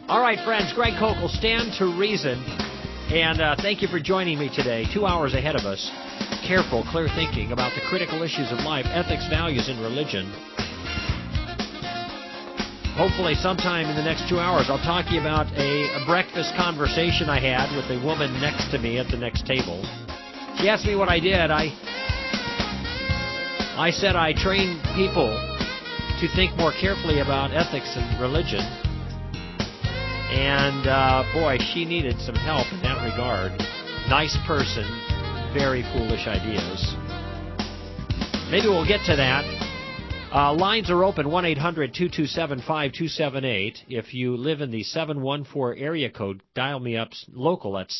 All right, friends, Greg Kokel, Stand to Reason. And thank you for joining me today. 2 hours ahead of us. Careful, clear thinking about the critical issues of life, ethics, values, and religion. Hopefully sometime in the next 2 hours, I'll talk to you about a breakfast conversation I had with a woman next to me at the next table. She asked me what I did. I said I train people to think more carefully about ethics and religion. And, boy, she needed some help in that regard. Nice person, very foolish ideas. Maybe we'll get to that. Lines are open, 1-800-227-5278. If you live in the 714 area code, dial me up local at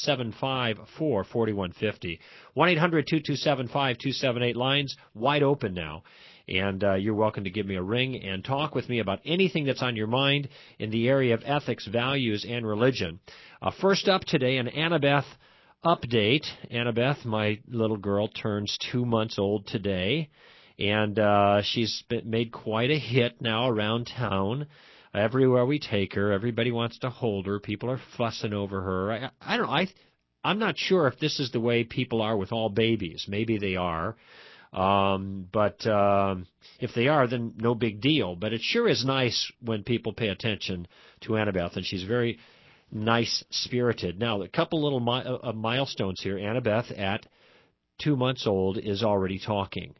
754-4150. 1-800-227-5278. Lines wide open now. And you're welcome to give me a ring and talk with me about anything that's on your mind in the area of ethics, values, and religion. First up today, an Annabeth update. Annabeth, my little girl, turns 2 months old today, and she's made quite a hit now around town. Everywhere we take her, everybody wants to hold her. People are fussing over her. I don't know. I'm not sure if this is the way people are with all babies. Maybe they are. But if they are, then no big deal. But it sure is nice when people pay attention to Annabeth, and she's very nice-spirited. Now, a couple little milestones here. Annabeth, at 2 months old, is already talking.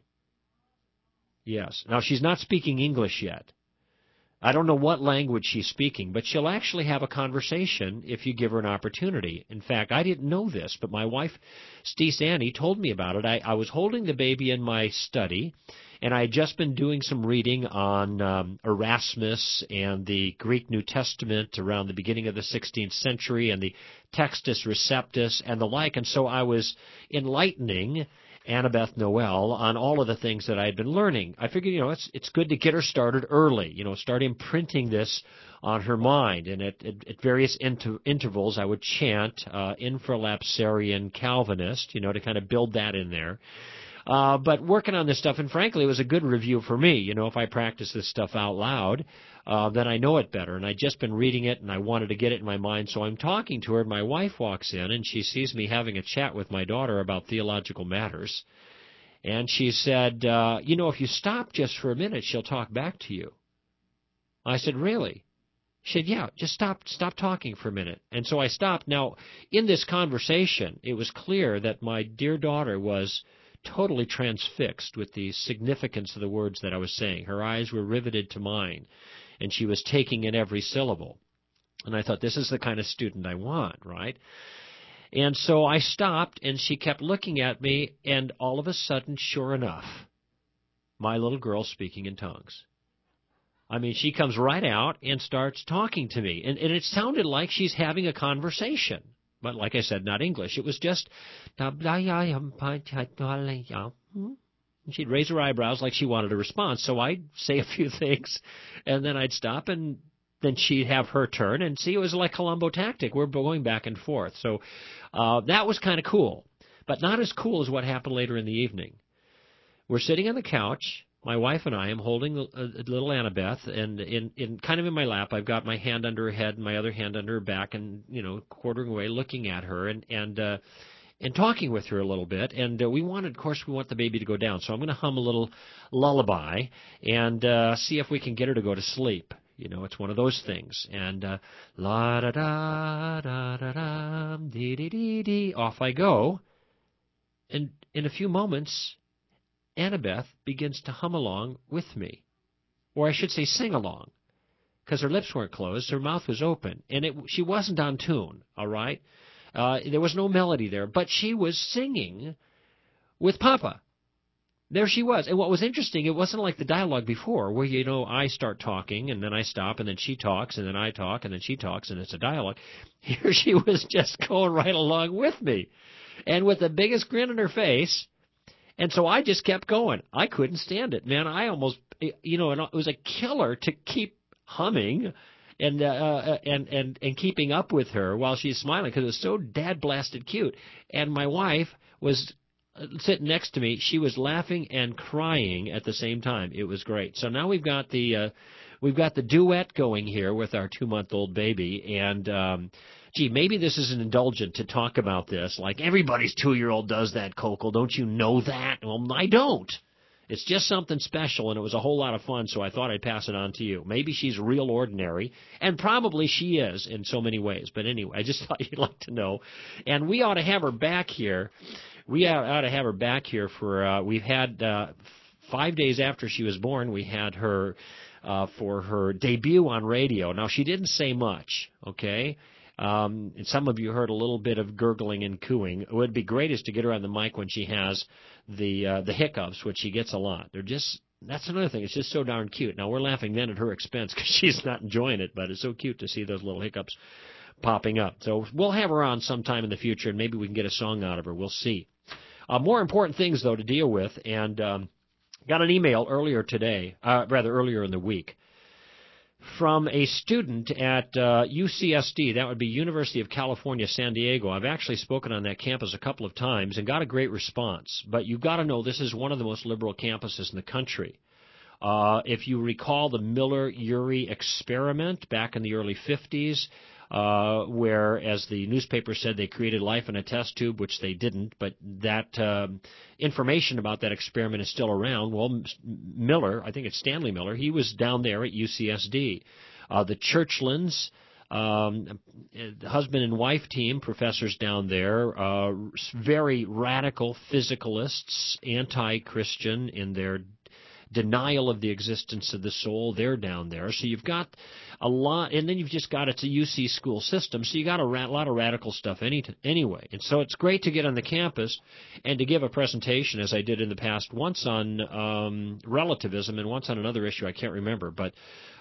Yes. Now, she's not speaking English yet. I don't know what language she's speaking, but she'll actually have a conversation if you give her an opportunity. In fact, I didn't know this, but my wife, Steve Annie, told me about it. I was holding the baby in my study, and I had just been doing some reading on Erasmus and the Greek New Testament around the beginning of the 16th century and the Textus Receptus and the like, and so I was enlightening Annabeth Noel on all of the things that I had been learning. I figured, it's good to get her started early, start imprinting this on her mind. And at various intervals, I would chant Infralapsarian Calvinist, to kind of build that in there. But working on this stuff, and frankly, it was a good review for me. If I practice this stuff out loud, then I know it better. And I'd just been reading it, and I wanted to get it in my mind. So I'm talking to her, and my wife walks in, and she sees me having a chat with my daughter about theological matters. And she said, if you stop just for a minute, she'll talk back to you. I said, really? She said, yeah, just stop talking for a minute. And so I stopped. Now, in this conversation, it was clear that my dear daughter was totally transfixed with the significance of the words that I was saying. Her eyes were riveted to mine, and she was taking in every syllable. And I thought, this is the kind of student I want, right? And so I stopped, and she kept looking at me, and all of a sudden, sure enough, my little girl's speaking in tongues. I mean, she comes right out and starts talking to me, and it sounded like she's having a conversation. But like I said, not English. It was just, and she'd raise her eyebrows like she wanted a response. So I'd say a few things, and then I'd stop, and then she'd have her turn. And see, it was like Columbo tactic. We're going back and forth. So that was kind of cool, but not as cool as what happened later in the evening. We're sitting on the couch. My wife and I am holding a little Annabeth, and in kind of in my lap, I've got my hand under her head and my other hand under her back, and quartering away, looking at her and talking with her a little bit. And we want the baby to go down, so I'm going to hum a little lullaby and see if we can get her to go to sleep. It's one of those things. And la da da da da da dee dee dee dee, off I go. And in a few moments, Annabeth begins to hum along with me, or I should say sing along, because her lips weren't closed, her mouth was open, and she wasn't on tune, all right? There was no melody there, but she was singing with Papa. There she was. And what was interesting, it wasn't like the dialogue before, where, I start talking, and then I stop, and then she talks, and then I talk, and then she talks, and it's a dialogue. Here she was just going right along with me, and with the biggest grin on her face. And so I just kept going. I couldn't stand it, man. I almost, and it was a killer to keep humming and keeping up with her while she's smiling, because it was so dad-blasted cute. And my wife was sitting next to me. She was laughing and crying at the same time. It was great. So now we've got the duet going here with our 2-month-old baby, and gee, maybe this is an indulgent to talk about this. Like, everybody's 2-year-old does that, Kokol. Don't you know that? Well, I don't. It's just something special, and it was a whole lot of fun, so I thought I'd pass it on to you. Maybe she's real ordinary, and probably she is in so many ways. But anyway, I just thought you'd like to know. And we ought to have her back here. We ought to have her back here for, we've had 5 days after she was born, we had her for her debut on radio. Now, she didn't say much, okay? And some of you heard a little bit of gurgling and cooing. It would be greatest to get her on the mic when she has the hiccups, which she gets a lot. That's another thing. It's just so darn cute. Now, we're laughing then at her expense because she's not enjoying it, but it's so cute to see those little hiccups popping up. So we'll have her on sometime in the future, and maybe we can get a song out of her. We'll see. More important things, though, to deal with, and got an email earlier in the week, from a student at UCSD, that would be University of California, San Diego. I've actually spoken on that campus a couple of times and got a great response. But you've got to know this is one of the most liberal campuses in the country. If you recall the Miller-Urey experiment back in the early 50s, where, as the newspaper said, they created life in a test tube, which they didn't, but that information about that experiment is still around. Well, Miller, I think it's Stanley Miller, he was down there at UCSD. The Churchlands, husband and wife team, professors down there, very radical physicalists, anti-Christian in their denial of the existence of the soul, they're down there. So you've got a lot, and then you've just got, it's a UC school system, so you got a lot of radical stuff anyway. And so it's great to get on the campus and to give a presentation, as I did in the past, once on relativism and once on another issue I can't remember, but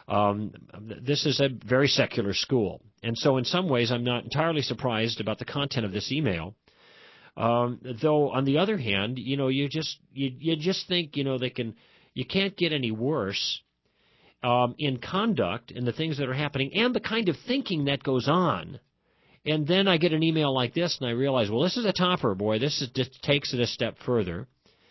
this is a very secular school. And so in some ways I'm not entirely surprised about the content of this email. Though on the other hand, you just think, you can't get any worse in conduct and the things that are happening and the kind of thinking that goes on. And then I get an email like this, and I realize, well, this is a topper, boy. Just takes it a step further.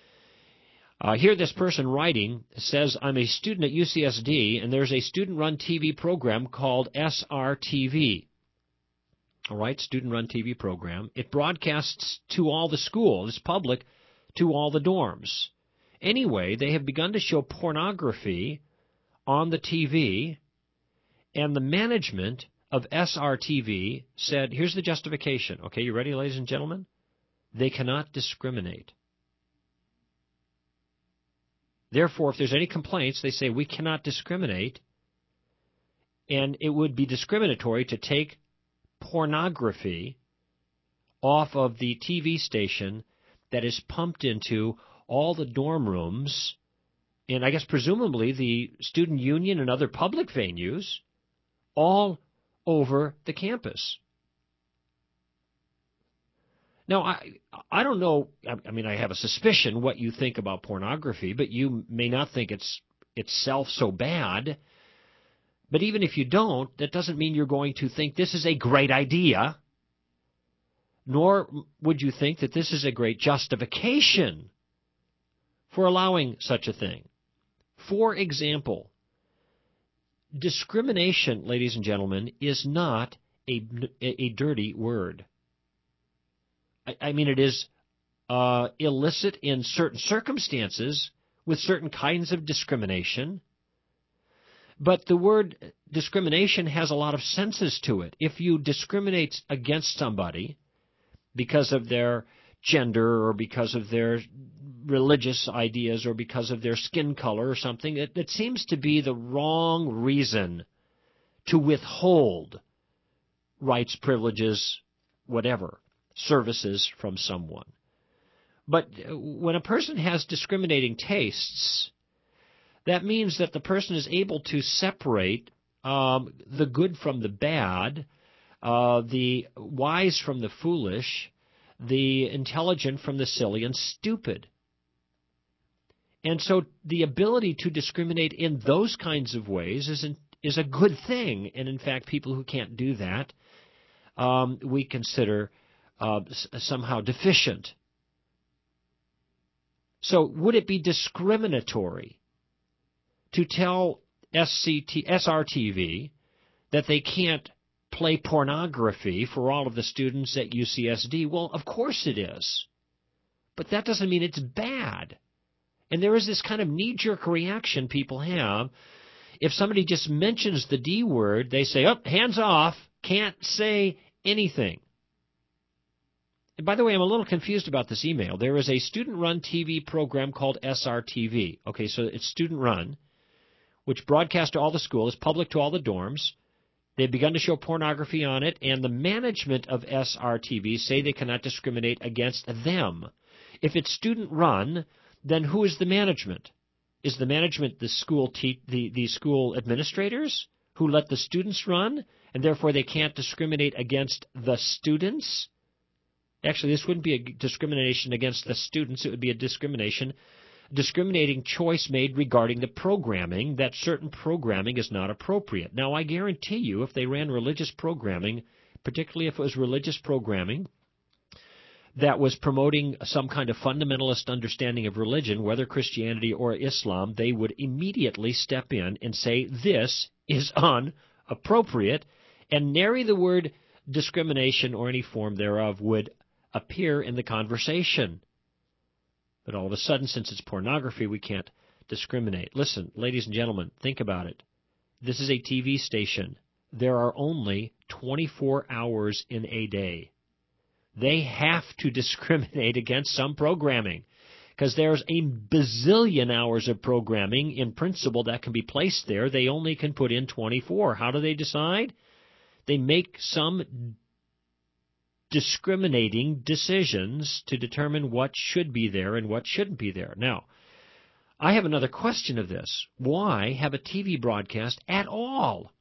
Here this person writing says, I'm a student at UCSD, and there's a student-run TV program called SRTV. All right, student-run TV program. It broadcasts to all the schools. It's public to all the dorms. Anyway, they have begun to show pornography on the TV, and the management of SRTV said, here's the justification. Okay, you ready, ladies and gentlemen? They cannot discriminate. Therefore, if there's any complaints, they say we cannot discriminate, and it would be discriminatory to take pornography off of the TV station that is pumped into all the dorm rooms, and I guess presumably the student union and other public venues all over the campus. Now, I don't know, I mean, I have a suspicion what you think about pornography, but you may not think it's itself so bad. But even if you don't, that doesn't mean you're going to think this is a great idea, nor would you think that this is a great justification for allowing such a thing. For example, discrimination, ladies and gentlemen, is not a dirty word. I mean, it is illicit in certain circumstances with certain kinds of discrimination, but the word discrimination has a lot of senses to it. If you discriminate against somebody because of their gender or because of their religious ideas or because of their skin color or something, it seems to be the wrong reason to withhold rights, privileges, whatever, services from someone. But when a person has discriminating tastes, that means that the person is able to separate the good from the bad, the wise from the foolish, the intelligent from the silly and stupid. And so the ability to discriminate in those kinds of ways is a good thing. And in fact, people who can't do that, we consider somehow deficient. So would it be discriminatory to tell SRTV that they can't play pornography for all of the students at UCSD? Well, of course it is. But that doesn't mean it's bad. And there is this kind of knee-jerk reaction people have. If somebody just mentions the D word, they say, oh, hands off, can't say anything. And by the way, I'm a little confused about this email. There is a student-run TV program called SRTV. Okay, so it's student-run, which broadcasts to all the schools, public to all the dorms. They've begun to show pornography on it, and the management of SRTV say they cannot discriminate against them. If it's student-run, then who is the management? Is the management the school the school administrators who let the students run, and therefore they can't discriminate against the students? Actually, this wouldn't be a discrimination against the students. It would be a discriminating choice made regarding the programming, that certain programming is not appropriate. Now, I guarantee you, if they ran religious programming, particularly if it was religious programming that was promoting some kind of fundamentalist understanding of religion, whether Christianity or Islam, they would immediately step in and say, this is inappropriate, and nary the word discrimination or any form thereof would appear in the conversation. But all of a sudden, since it's pornography, we can't discriminate. Listen, ladies and gentlemen, think about it. This is a TV station. There are only 24 hours in a day. They have to discriminate against some programming because there's a bazillion hours of programming in principle that can be placed there. They only can put in 24. How do they decide? They make some discriminating decisions to determine what should be there and what shouldn't be there. Now, I have another question of this. Why have a TV broadcast at all?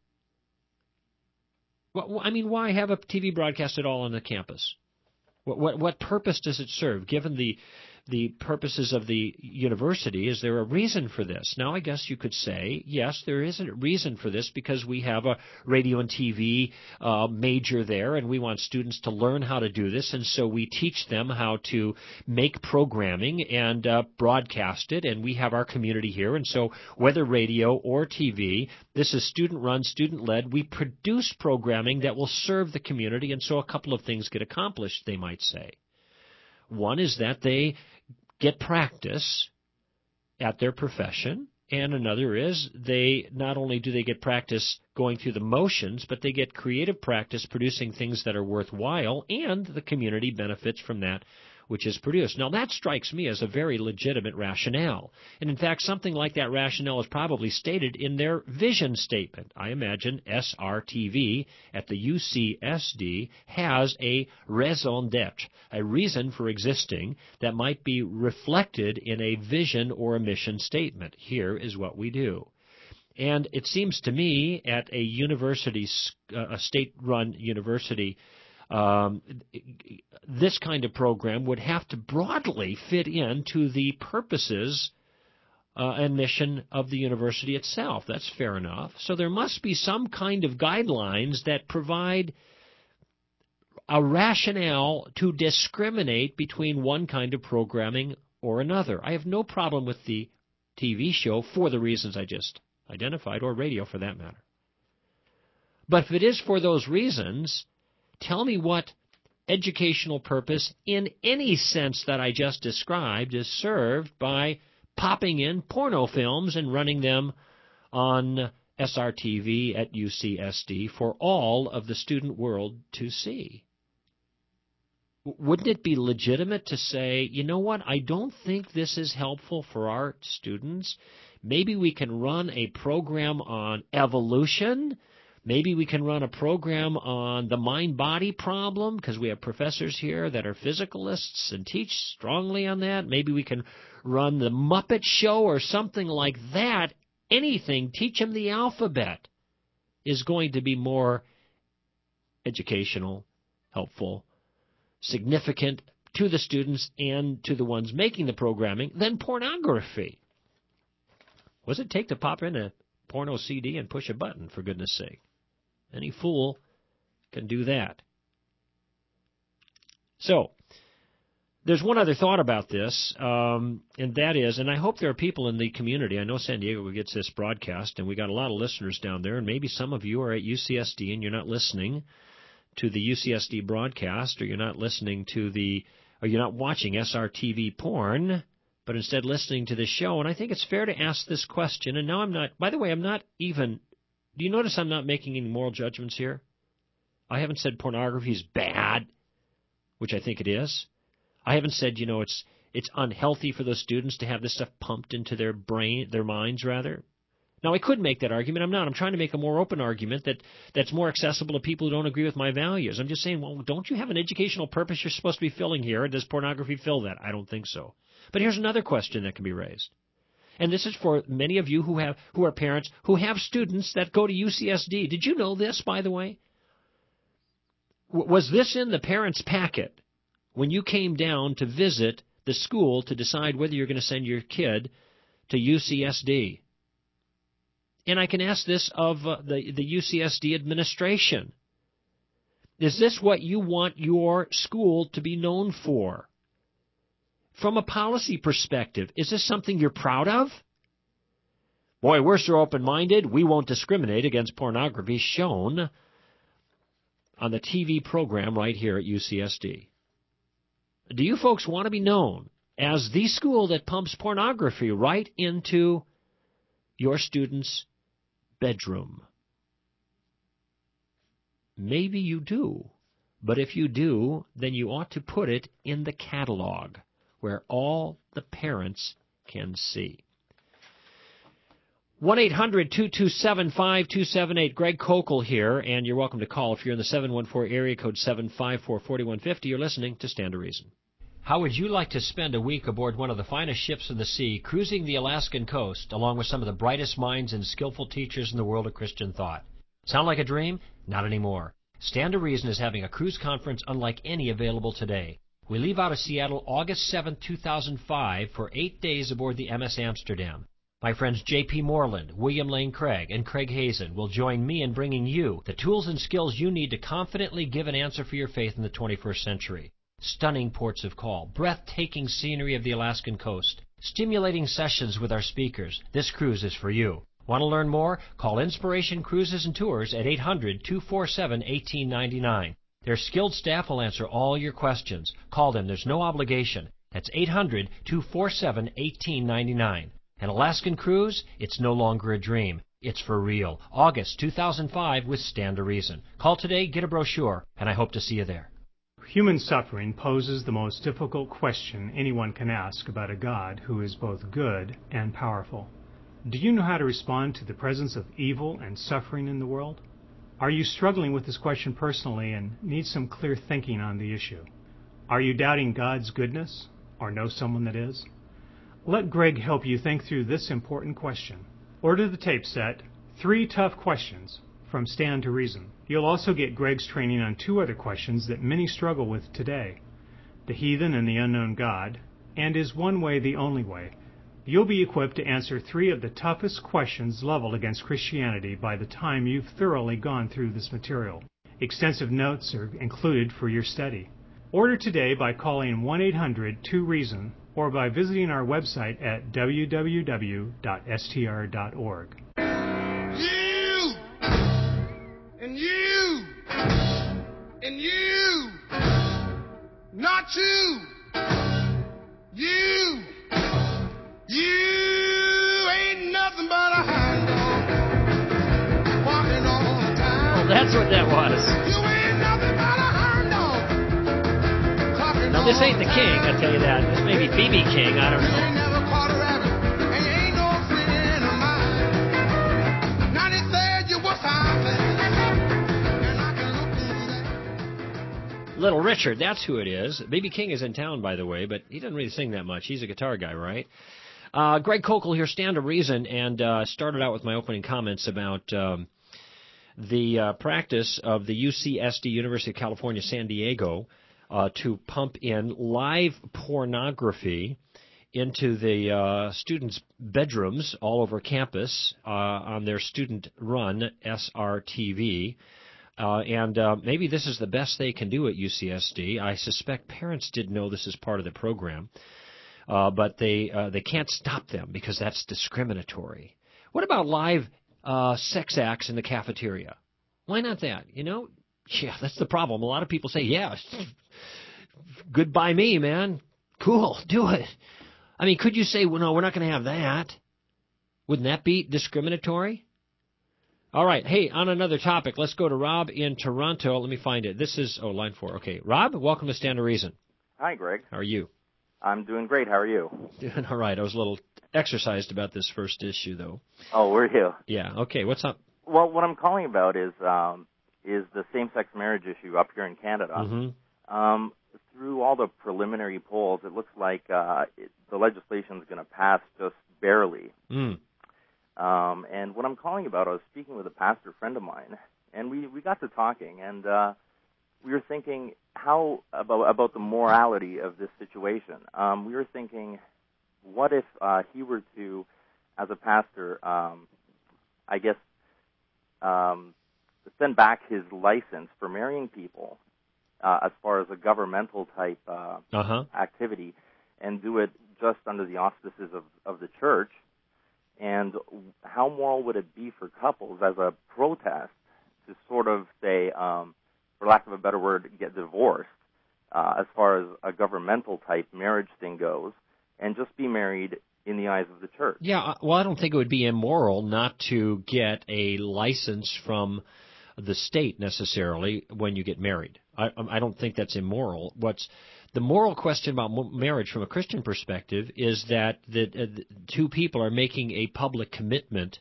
Why have a TV broadcast at all on the campus? What purpose does it serve? Given the purposes of the university, is there a reason for this? Now, I guess you could say, yes, there is a reason for this because we have a radio and TV major there, and we want students to learn how to do this, and so we teach them how to make programming and broadcast it, and we have our community here, and so whether radio or TV, this is student-run, student-led. We produce programming that will serve the community, and so a couple of things get accomplished, they might say. One is that they get practice at their profession, and another is they not only do they get practice going through the motions, but they get creative practice producing things that are worthwhile, and the community benefits from that which is produced. Now, that strikes me as a very legitimate rationale. And in fact, something like that rationale is probably stated in their vision statement. I imagine SRTV at the UCSD has a raison d'etre, a reason for existing that might be reflected in a vision or a mission statement. Here is what we do. And it seems to me at a university, a state-run university, this kind of program would have to broadly fit into the purposes and mission of the university itself. That's fair enough. So there must be some kind of guidelines that provide a rationale to discriminate between one kind of programming or another. I have no problem with the TV show for the reasons I just identified, or radio for that matter. But if it is for those reasons, tell me what educational purpose in any sense that I just described is served by popping in porno films and running them on SRTV at UCSD for all of the student world to see. Wouldn't it be legitimate to say, you know what, I don't think this is helpful for our students. Maybe we can run a program on evolution. Maybe we can run a program on the mind-body problem because we have professors here that are physicalists and teach strongly on that. Maybe we can run the Muppet Show or something like that. Anything, teach them the alphabet, is going to be more educational, helpful, significant to the students and to the ones making the programming than pornography. What does it take to pop in a porno CD and push a button, for goodness sake? Any fool can do that. So, There's one other thought about this, and that is, and I hope there are people in the community. I know San Diego gets this broadcast, and we got a lot of listeners down there, and maybe some of you are at UCSD and you're not listening to the UCSD broadcast, or you're not listening to or you're not watching SRTV porn, but instead listening to this show. And I think it's fair to ask this question. And now by the way, do you notice I'm not making any moral judgments here? I haven't said pornography is bad, which I think it is. I haven't said, it's unhealthy for those students to have this stuff pumped into their minds rather. Now, I could make that argument. I'm not. I'm trying to make a more open argument that's more accessible to people who don't agree with my values. I'm just saying, well, don't you have an educational purpose you're supposed to be filling here? Does pornography fill that? I don't think so. But here's another question that can be raised. And this is for many of you who are parents who have students that go to UCSD. Did you know this, by the way? Was this in the parents' packet when you came down to visit the school to decide whether you're going to send your kid to UCSD? And I can ask this of the UCSD administration. Is this what you want your school to be known for? From a policy perspective, is this something you're proud of? Boy, we're so open-minded, we won't discriminate against pornography shown on the TV program right here at UCSD. Do you folks want to be known as the school that pumps pornography right into your students' bedroom? Maybe you do, but if you do, then you ought to put it in the catalog where all the parents can see. 1-800-227-5278. Greg Kokel here, and you're welcome to call if you're in the 714 area code 754-4150. You're listening to Stand to Reason. How would you like to spend a week aboard one of the finest ships in the sea, cruising the Alaskan coast, along with some of the brightest minds and skillful teachers in the world of Christian thought? Sound like a dream? Not anymore. Stand to Reason is having a cruise conference unlike any available today. We leave out of Seattle August 7, 2005 for 8 days aboard the MS Amsterdam. My friends J.P. Moreland, William Lane Craig, and Craig Hazen will join me in bringing you the tools and skills you need to confidently give an answer for your faith in the 21st century. Stunning ports of call, breathtaking scenery of the Alaskan coast, stimulating sessions with our speakers. This cruise is for you. Want to learn more? Call Inspiration Cruises and Tours at 800-247-1899. Their skilled staff will answer all your questions. Call them. There's no obligation. That's 800-247-1899. An Alaskan cruise? It's no longer a dream. It's for real. August 2005 with Stand to Reason. Call today, get a brochure, and I hope to see you there. Human suffering poses the most difficult question anyone can ask about a God who is both good and powerful. Do you know how to respond to the presence of evil and suffering in the world? Are you struggling with this question personally and need some clear thinking on the issue? Are you doubting God's goodness or know someone that is? Let Greg help you think through this important question. Order the tape set, 3 Tough Questions from Stand to Reason. You'll also get Greg's training on 2 other questions that many struggle with today. The heathen and the unknown God, and is one way the only way? You'll be equipped to answer 3 of the toughest questions leveled against Christianity by the time you've thoroughly gone through this material. Extensive notes are included for your study. Order today by calling 1-800-2REASON or by visiting our website at www.str.org. You and you and you, not you. You ain't nothing but a hound dog walking all the time. Well, that's what that was. You ain't nothing but a hound dog. Now, this ain't the King, I'll tell you that. This may be B.B. King, I don't You know. ain't never caught a rabbit, and you ain't no friend of mine. Now they said you were fine, and I can look through that. Little Richard, that's who it is. B.B. King is in town, by the way, but he doesn't really sing that much. He's a guitar guy, right? Greg Kokel here, Stand to Reason, and started out with my opening comments about the practice of the UCSD, University of California, San Diego, to pump in live pornography into the students' bedrooms all over campus on their student-run SRTV. And maybe this is the best they can do at UCSD. I suspect parents did know this is part of the program, but they can't stop them because that's discriminatory. What about live sex acts in the cafeteria? Why not that? Yeah, that's the problem. A lot of people say, yeah, good by me, man. Cool, do it. I mean, could you say, well, no, we're not going to have that? Wouldn't that be discriminatory? All right. Hey, on another topic, let's go to Rob in Toronto. Let me find it. This is, line 4. Okay. Rob, welcome to Stand to Reason. Hi, Greg. How are you? I'm doing great. How are you? Doing all right. I was a little exercised about this first issue, though. Oh, were you? Yeah. Okay. What's up? Well, what I'm calling about is the same-sex marriage issue up here in Canada. Mm-hmm. Through all the preliminary polls, it looks like the legislation is going to pass just barely. Mm. And what I'm calling about, I was speaking with a pastor friend of mine, and we got to talking, and we were thinking how about the morality of this situation. We were thinking, what if he were to, as a pastor, send back his license for marrying people as far as a governmental type activity, and do it just under the auspices of the church. And how moral would it be for couples as a protest to sort of say, for lack of a better word, get divorced as far as a governmental type marriage thing goes, and just be married in the eyes of the church? Yeah, well, I don't think it would be immoral not to get a license from the state necessarily when you get married. I don't think that's immoral. What's the moral question about marriage from a Christian perspective is that the two people are making a public commitment.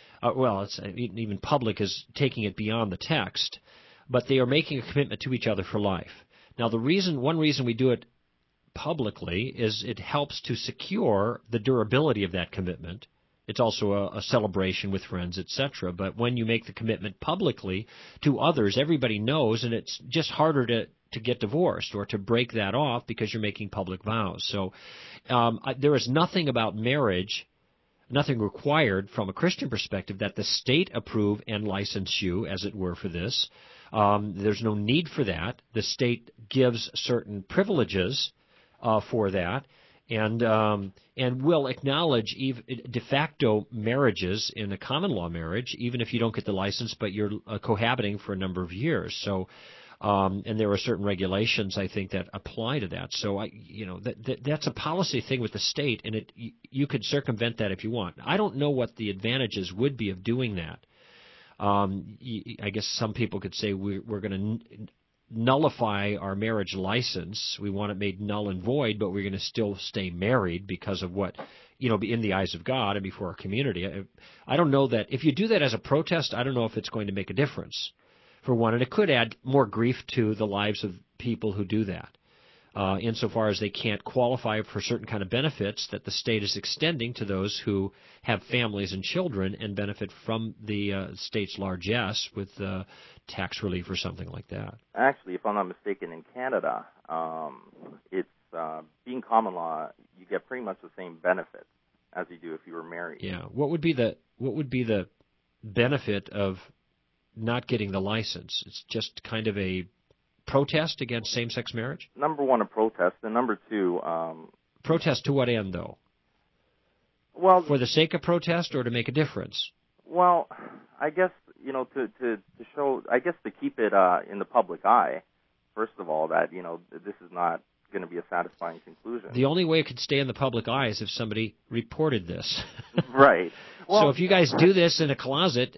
Even public is taking it beyond the text, but they are making a commitment to each other for life. Now, one reason we do it publicly is it helps to secure the durability of that commitment. It's also a celebration with friends, etc. But when you make the commitment publicly to others, everybody knows, and it's just harder to get divorced or to break that off because you're making public vows. So there is nothing about marriage, nothing required from a Christian perspective that the state approve and license you, as it were, for this. There's no need for that. The state gives certain privileges for that. And will acknowledge de facto marriages in a common law marriage, even if you don't get the license, but you're cohabiting for a number of years. So, and there are certain regulations, I think, that apply to that. So, that's a policy thing with the state, and you could circumvent that if you want. I don't know what the advantages would be of doing that. I guess some people could say we're going to nullify our marriage license. We want it made null and void, but we're going to still stay married because of what, in the eyes of God and before our community. I don't know that if you do that as a protest, I don't know if it's going to make a difference, for one, and it could add more grief to the lives of people who do that, insofar as they can't qualify for certain kind of benefits that the state is extending to those who have families and children and benefit from the state's largesse with tax relief or something like that. Actually, if I'm not mistaken, in Canada, it's being common law, you get pretty much the same benefits as you do if you were married. Yeah. What would be the benefit of not getting the license? It's just kind of a protest against same-sex marriage? Number one, a protest, and number two... protest to what end, though? Well... For the sake of protest or to make a difference? Well, I guess, to show... I guess to keep it in the public eye, first of all, that, this is not going to be a satisfying conclusion. The only way it could stay in the public eye is if somebody reported this. Right. Well, so if you guys do this in a closet,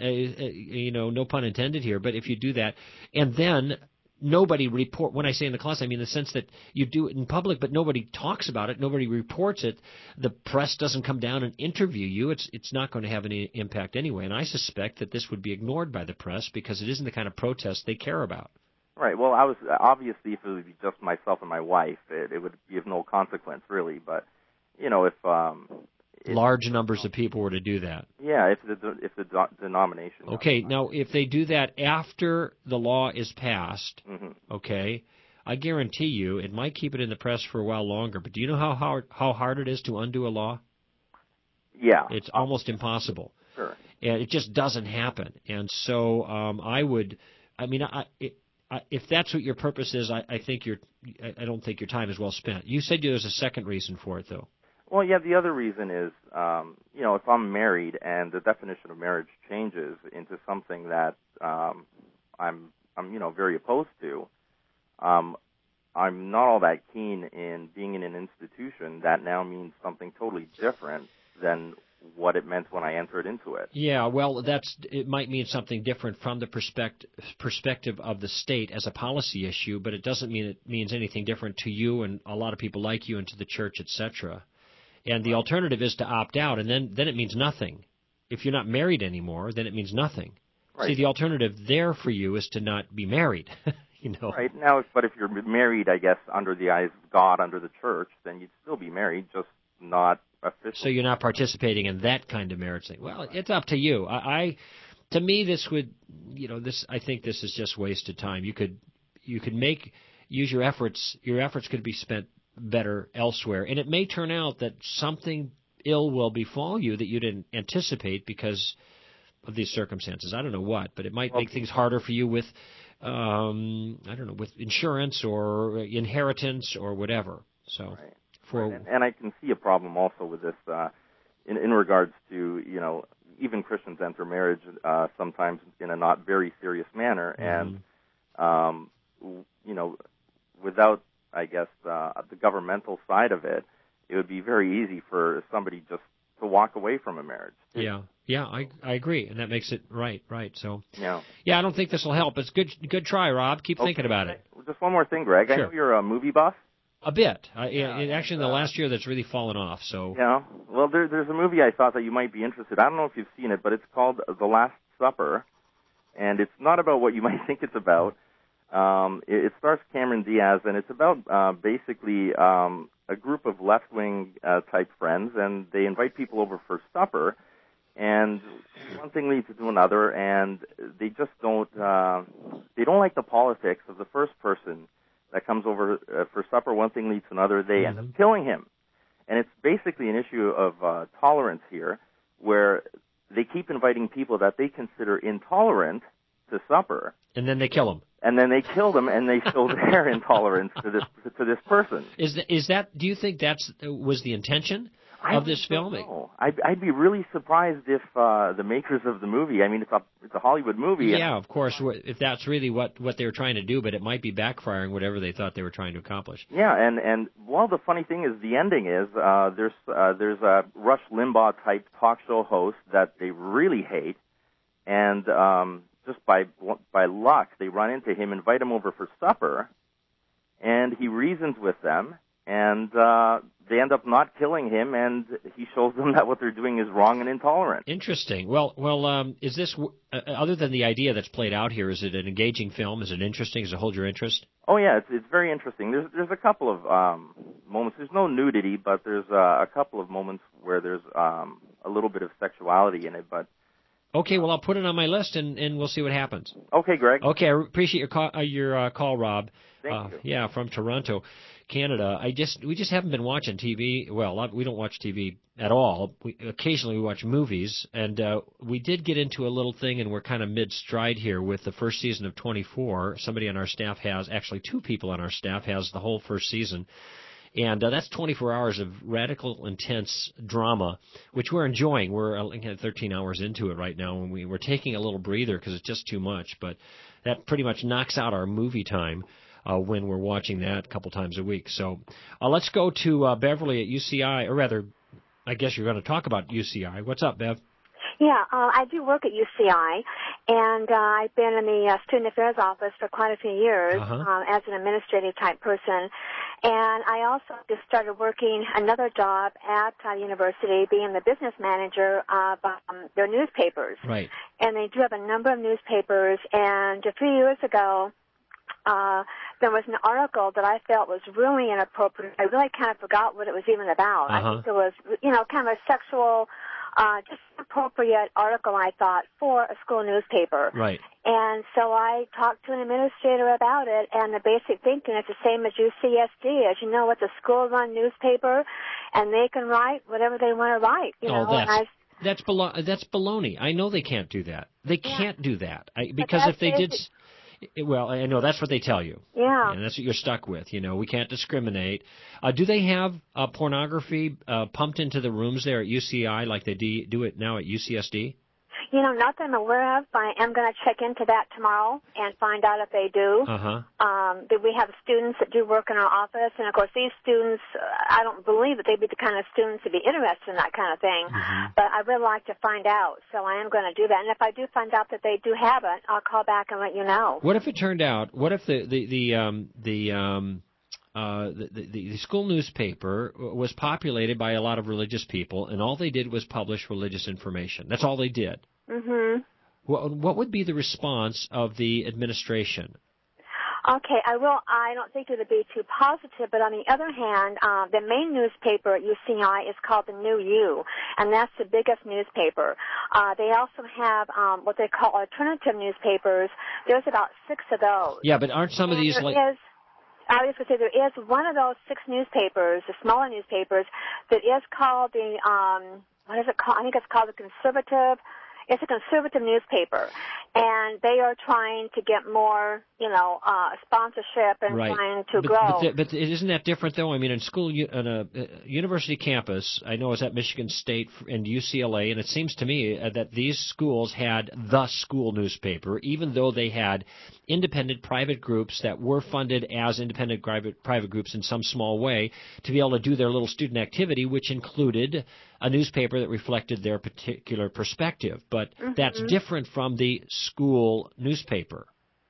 no pun intended here, but if you do that, and then... nobody when I say in the class, I mean in the sense that you do it in public, but nobody talks about it, nobody reports it, the press doesn't come down and interview you, it's not going to have any impact anyway. And I suspect that this would be ignored by the press because it isn't the kind of protest they care about. Right. Well, obviously, if it would be just myself and my wife, it would be of no consequence, really. But, if large numbers of people were to do that. Yeah, if the denomination. Okay, now if they do that after the law is passed, okay, I guarantee you it might keep it in the press for a while longer. But do you know how hard it is to undo a law? Yeah, it's almost impossible. Sure, and it just doesn't happen. And so I would I mean, if that's what your purpose is, I don't think your time is well spent. You said there's a second reason for it, though. Well, yeah, the other reason is, if I'm married and the definition of marriage changes into something that I'm very opposed to, I'm not all that keen in being in an institution that now means something totally different than what it meant when I entered into it. Yeah, well, it might mean something different from the perspective of the state as a policy issue, but it doesn't mean it means anything different to you and a lot of people like you and to the church, etc. And the alternative is to opt out, and then it means nothing. If you're not married anymore, then it means nothing. Right. See, the alternative there for you is to not be married. Right now, but if you're married, I guess, under the eyes of God, under the church, then you'd still be married, just not officially. So you're not participating in that kind of marriage thing. Well, it's up to you. To me, this would, I think this is just wasted time. You could use your efforts. Your efforts could be spent better elsewhere, and it may turn out that something ill will befall you that you didn't anticipate because of these circumstances. I don't know what, but it might make things harder for you with, with insurance or inheritance or whatever. So, right. And I can see a problem also with this in regards to, even Christians enter marriage sometimes in a not very serious manner, and without, I guess, the governmental side of it, it would be very easy for somebody just to walk away from a marriage. Yeah, I agree, and that makes it right. So, yeah, I don't think this will help. It's good try, Rob. Keep thinking about it. Just one more thing, Greg. Sure. I know you're a movie buff. A bit. Actually, in the last year, that's really fallen off. So. Yeah. Well, there's a movie I thought that you might be interested. I don't know if you've seen it, but it's called The Last Supper, and it's not about what you might think it's about. It stars Cameron Diaz, and it's about basically a group of left-wing type friends, and they invite people over for supper, and one thing leads to another, and they just don't like the politics of the first person that comes over for supper. One thing leads to another. They end up killing him, and it's basically an issue of tolerance here, where they keep inviting people that they consider intolerant to supper, and then they kill them. And then they kill them, and they show their intolerance to this person. Is that? Do you think was the intention of this film? No, I'd be really surprised if the makers of the movie. I mean, it's a Hollywood movie. Yeah, of course. If that's really what they were trying to do, but it might be backfiring whatever they thought they were trying to accomplish. Yeah, and the funny thing is, the ending is there's a Rush Limbaugh type talk show host that they really hate, and just by luck, they run into him, invite him over for supper, and he reasons with them, and they end up not killing him, and he shows them that what they're doing is wrong and intolerant. Interesting. Well, is this, other than the idea that's played out here, is it an engaging film? Is it interesting? Does it hold your interest? Oh, yeah, it's very interesting. There's a couple of moments. There's no nudity, but there's a couple of moments where there's a little bit of sexuality in it, but... Okay, well, I'll put it on my list, and we'll see what happens. Okay, Greg. Okay, I appreciate your call, Rob. Thank you. Yeah, from Toronto, Canada. We just haven't been watching TV. Well, we don't watch TV at all. Occasionally we watch movies, and we did get into a little thing, and we're kind of mid-stride here with the first season of 24. Somebody on our staff actually 2 people on our staff has the whole first season. And that's 24 hours of radical, intense drama, which we're enjoying. We're 13 hours into it right now, and we're taking a little breather because it's just too much. But that pretty much knocks out our movie time when we're watching that a couple times a week. So let's go to Beverly at UCI, or rather, I guess you're going to talk about UCI. What's up, Bev? Yeah, I do work at UCI, and I've been in the Student Affairs office for quite a few years as an administrative type person. And I also just started working another job at university, being the business manager of their newspapers. Right. And they do have a number of newspapers. And a few years ago, there was an article that I felt was really inappropriate. I really kind of forgot what it was even about. I think it was, kind of a sexual, just appropriate article, I thought, for a school newspaper. Right. And so I talked to an administrator about it, and the basic thinking is the same as UCSD. As you know, it's a school-run newspaper, and they can write whatever they want to write. That's baloney. I know they can't do that. They can't do that because if they did. Well, I know that's what they tell you. Yeah. And that's what you're stuck with. We can't discriminate. Do they have pornography pumped into the rooms there at UCI like they do it now at UCSD? Not that I'm aware of, but I am going to check into that tomorrow and find out if they do. We have students that do work in our office, and of course these students, I don't believe that they'd be the kind of students to be interested in that kind of thing, but I would like to find out, so I am going to do that. And if I do find out that they do have it, I'll call back and let you know. What if it turned out, what if the school newspaper was populated by a lot of religious people, and all they did was publish religious information? That's all they did. Mm-hmm. What would be the response of the administration? Okay, I don't think it would be too positive, but on the other hand, the main newspaper at UCI is called the New U, and that's the biggest newspaper. They also have what they call alternative newspapers. There's about 6 of those. Yeah, but aren't some of these like... I was going to say there is one of those 6 newspapers, the smaller newspapers, that is called the, what is it called? I think it's called the Conservative. It's a conservative newspaper, and they are trying to get more, sponsorship and trying to grow. But isn't that different, though? I mean, on a university campus, I know I was at Michigan State and UCLA, and it seems to me that these schools had the school newspaper, even though they had independent private groups that were funded as independent private groups in some small way to be able to do their little student activity, which included a newspaper that reflected their particular perspective. But that's different from the school newspaper.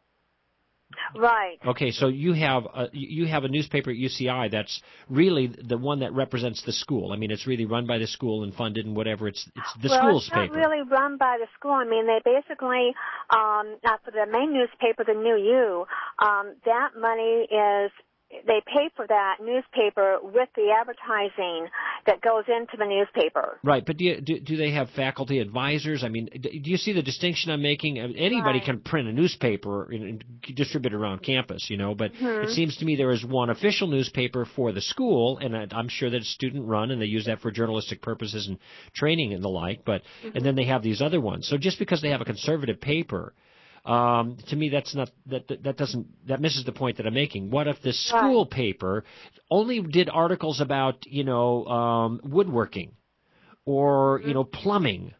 Right. Okay, so you have a newspaper at UCI that's really the one that represents the school. I mean, it's really run by the school and funded and whatever. It's the school's paper. Well, it's not really run by the school. I mean, they basically, for the main newspaper, the New U, that money is... They pay for that newspaper with the advertising that goes into the newspaper. Right, but do they have faculty advisors? I mean, do you see the distinction I'm making? Anybody can print a newspaper and distribute it around campus, but it seems to me there is one official newspaper for the school, and I'm sure that it's student-run, and they use that for journalistic purposes and training and the like. But and then they have these other ones. So just because they have a conservative paper. To me, that misses the point that I'm making. What if the school paper only did articles about woodworking, or plumbing,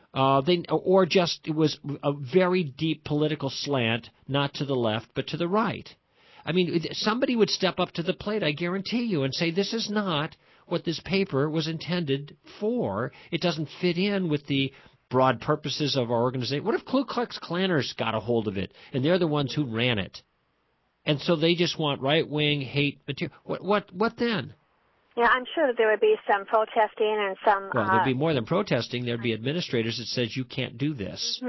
or just it was a very deep political slant, not to the left but to the right? I mean, somebody would step up to the plate, I guarantee you, and say this is not what this paper was intended for. It doesn't fit in with the broad purposes of our organization. What if Ku Klux Klanners got a hold of it, and they're the ones who ran it, and so they just want right-wing hate material? What then? Yeah, I'm sure that there would be some protesting and some... Well, there'd be more than protesting. There'd be administrators that says you can't do this.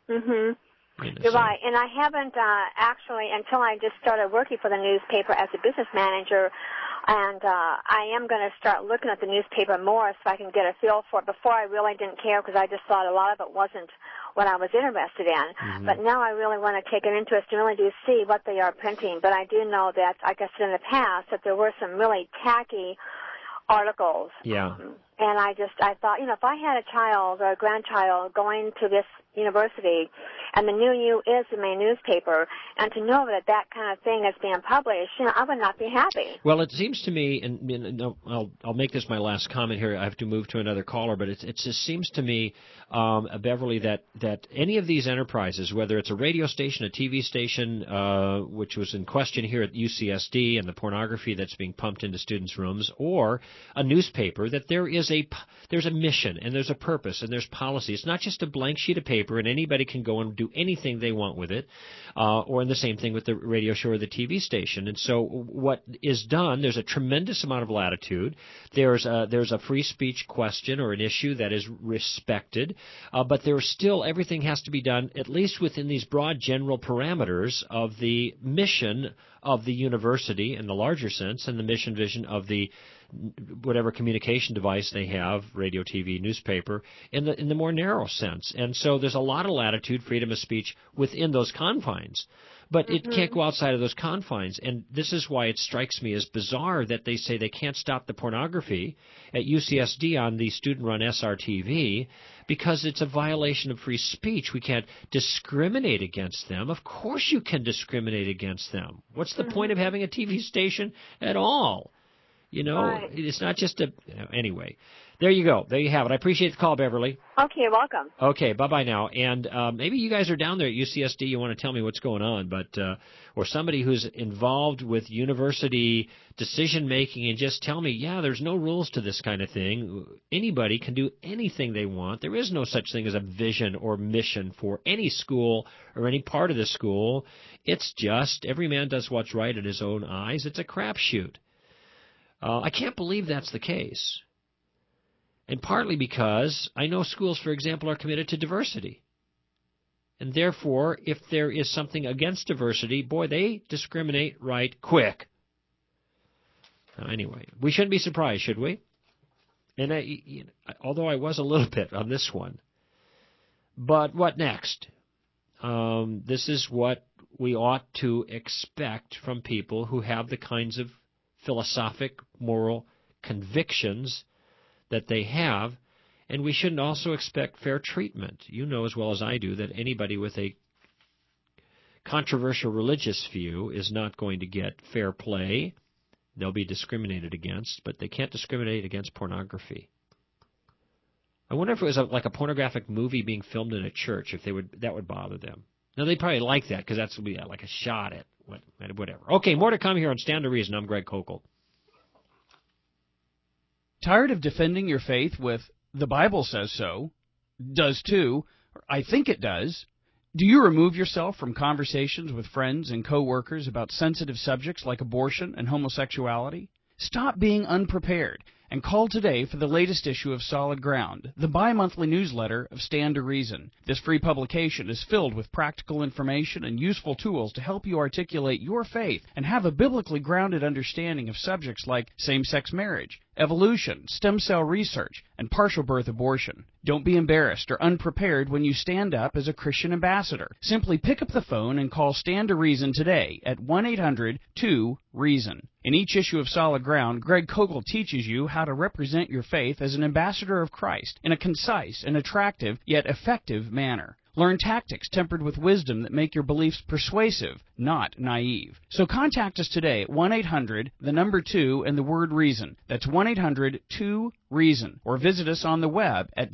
You're right, and I haven't actually, until I just started working for the newspaper as a business manager, and I am going to start looking at the newspaper more so I can get a feel for it. Before, I really didn't care because I just thought a lot of it wasn't what I was interested in. But now I really want to take an interest and really do see what they are printing. But I do know that, like I said in the past, that there were some really tacky articles. Yeah. And I thought, if I had a child or a grandchild going to this university, and the New U is the main newspaper, and to know that that kind of thing is being published, I would not be happy. Well, it seems to me, and I'll make this my last comment here. I have to move to another caller, but it just seems to me, Beverly, that any of these enterprises, whether it's a radio station, a TV station, which was in question here at UCSD, and the pornography that's being pumped into students' rooms, or a newspaper, that there's a mission and there's a purpose and there's policy. It's not just a blank sheet of paper and anybody can go and do anything they want with it, or in the same thing with the radio show or the TV station. And so what is done, there's a tremendous amount of latitude. There's a free speech question or an issue that is respected, but there's still, everything has to be done at least within these broad general parameters of the mission of the university in the larger sense and the mission vision of the whatever communication device they have, radio, TV, newspaper, in the more narrow sense. And so there's a lot of latitude, freedom of speech within those confines. But it can't go outside of those confines. And this is why it strikes me as bizarre that they say they can't stop the pornography at UCSD on the student-run SRTV because it's a violation of free speech. We can't discriminate against them. Of course you can discriminate against them. What's the point of having a TV station at all? You know, right. It's not just a... Anyway, there you go. There you have it. I appreciate the call, Beverly. Okay, you're welcome. Okay, bye-bye now. And maybe you guys are down there at UCSD. You want to tell me what's going on, but or somebody who's involved with university decision-making and just tell me, yeah, there's no rules to this kind of thing. Anybody can do anything they want. There is no such thing as a vision or mission for any school or any part of the school. It's just every man does what's right in his own eyes. It's a crapshoot. I can't believe that's the case. And partly because I know schools, for example, are committed to diversity. And therefore, if there is something against diversity, boy, they discriminate right quick. Anyway, we shouldn't be surprised, should we? And although I was a little bit on this one. But what next? This is what we ought to expect from people who have the kinds of philosophic, moral convictions that they have, and we shouldn't also expect fair treatment. You know as well as I do that anybody with a controversial religious view is not going to get fair play. They'll be discriminated against, but they can't discriminate against pornography. I wonder if it was like a pornographic movie being filmed in a church, if that would bother them. Now, they probably like that because that's like a shot at whatever. Okay, more to come here on Stand to Reason. I'm Greg Koukl. Tired of defending your faith with, the Bible says so, does too, I think it does? Do you remove yourself from conversations with friends and co-workers about sensitive subjects like abortion and homosexuality? Stop being unprepared and call today for the latest issue of Solid Ground, the bi-monthly newsletter of Stand to Reason. This free publication is filled with practical information and useful tools to help you articulate your faith and have a biblically grounded understanding of subjects like same-sex marriage, evolution, stem cell research, and partial birth abortion. Don't be embarrassed or unprepared when you stand up as a Christian ambassador. Simply pick up the phone and call Stand to Reason today at 1-800-2-REASON. In each issue of Solid Ground, Greg Koukl teaches you how to represent your faith as an ambassador of Christ in a concise and attractive yet effective manner. Learn tactics tempered with wisdom that make your beliefs persuasive, not naive. So contact us today at 1-800-2 and the word reason. That's 1-800-2-REASON. Or visit us on the web at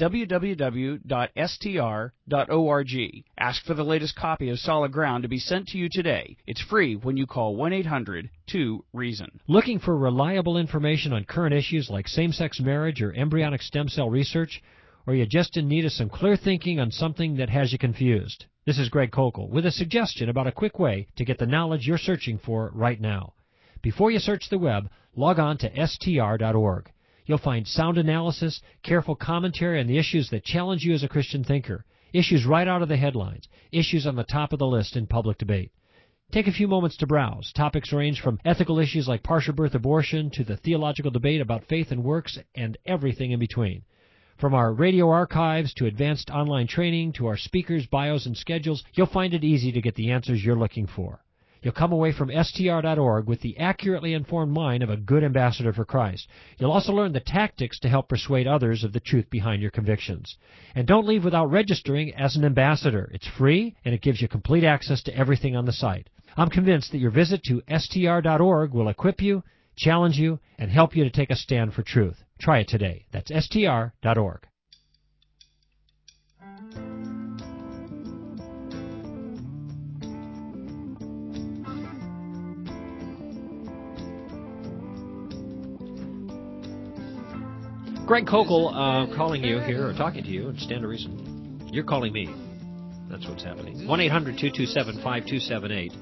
www.str.org. Ask for the latest copy of Solid Ground to be sent to you today. It's free when you call 1-800-2-REASON. Looking for reliable information on current issues like same-sex marriage or embryonic stem cell research? Or you just in need of some clear thinking on something that has you confused? This is Greg Koukl with a suggestion about a quick way to get the knowledge you're searching for right now. Before you search the web, log on to str.org. You'll find sound analysis, careful commentary on the issues that challenge you as a Christian thinker, issues right out of the headlines, issues on the top of the list in public debate. Take a few moments to browse. Topics range from ethical issues like partial birth abortion to the theological debate about faith and works and everything in between. From our radio archives to advanced online training to our speakers' bios and schedules, you'll find it easy to get the answers you're looking for. You'll come away from str.org with the accurately informed mind of a good ambassador for Christ. You'll also learn the tactics to help persuade others of the truth behind your convictions. And don't leave without registering as an ambassador. It's free, and it gives you complete access to everything on the site. I'm convinced that your visit to str.org will equip you, challenge you, and help you to take a stand for truth. Try it today. That's str.org. Greg Koukl calling you here, or talking to you, and Stand to Reason. You're calling me. That's what's happening. 1-800-227-5278.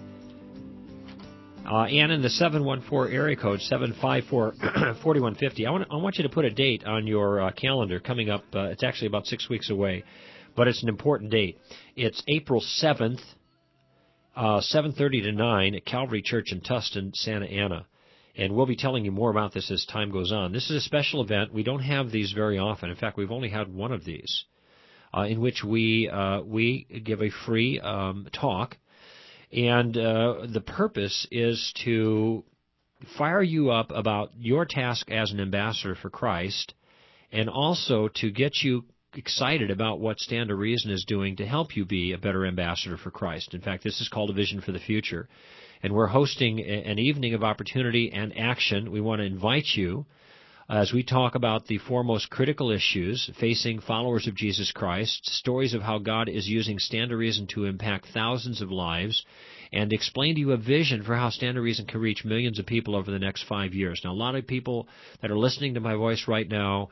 And in the 714 area code, 754-4150. I want you to put a date on your calendar coming up. It's actually about 6 weeks away, but it's an important date. It's April 7th, 7:30 to 9 at Calvary Church in Tustin, Santa Ana. And we'll be telling you more about this as time goes on. This is a special event. We don't have these very often. In fact, we've only had one of these, in which we give a free talk. And the purpose is to fire you up about your task as an ambassador for Christ, and also to get you excited about what Stand to Reason is doing to help you be a better ambassador for Christ. In fact, this is called A Vision for the Future. And we're hosting an evening of opportunity and action. We want to invite you as we talk about the four most critical issues facing followers of Jesus Christ, stories of how God is using Stand to Reason to impact thousands of lives, and explain to you a vision for how Stand to Reason can reach millions of people over the next 5 years. Now, a lot of people that are listening to my voice right now,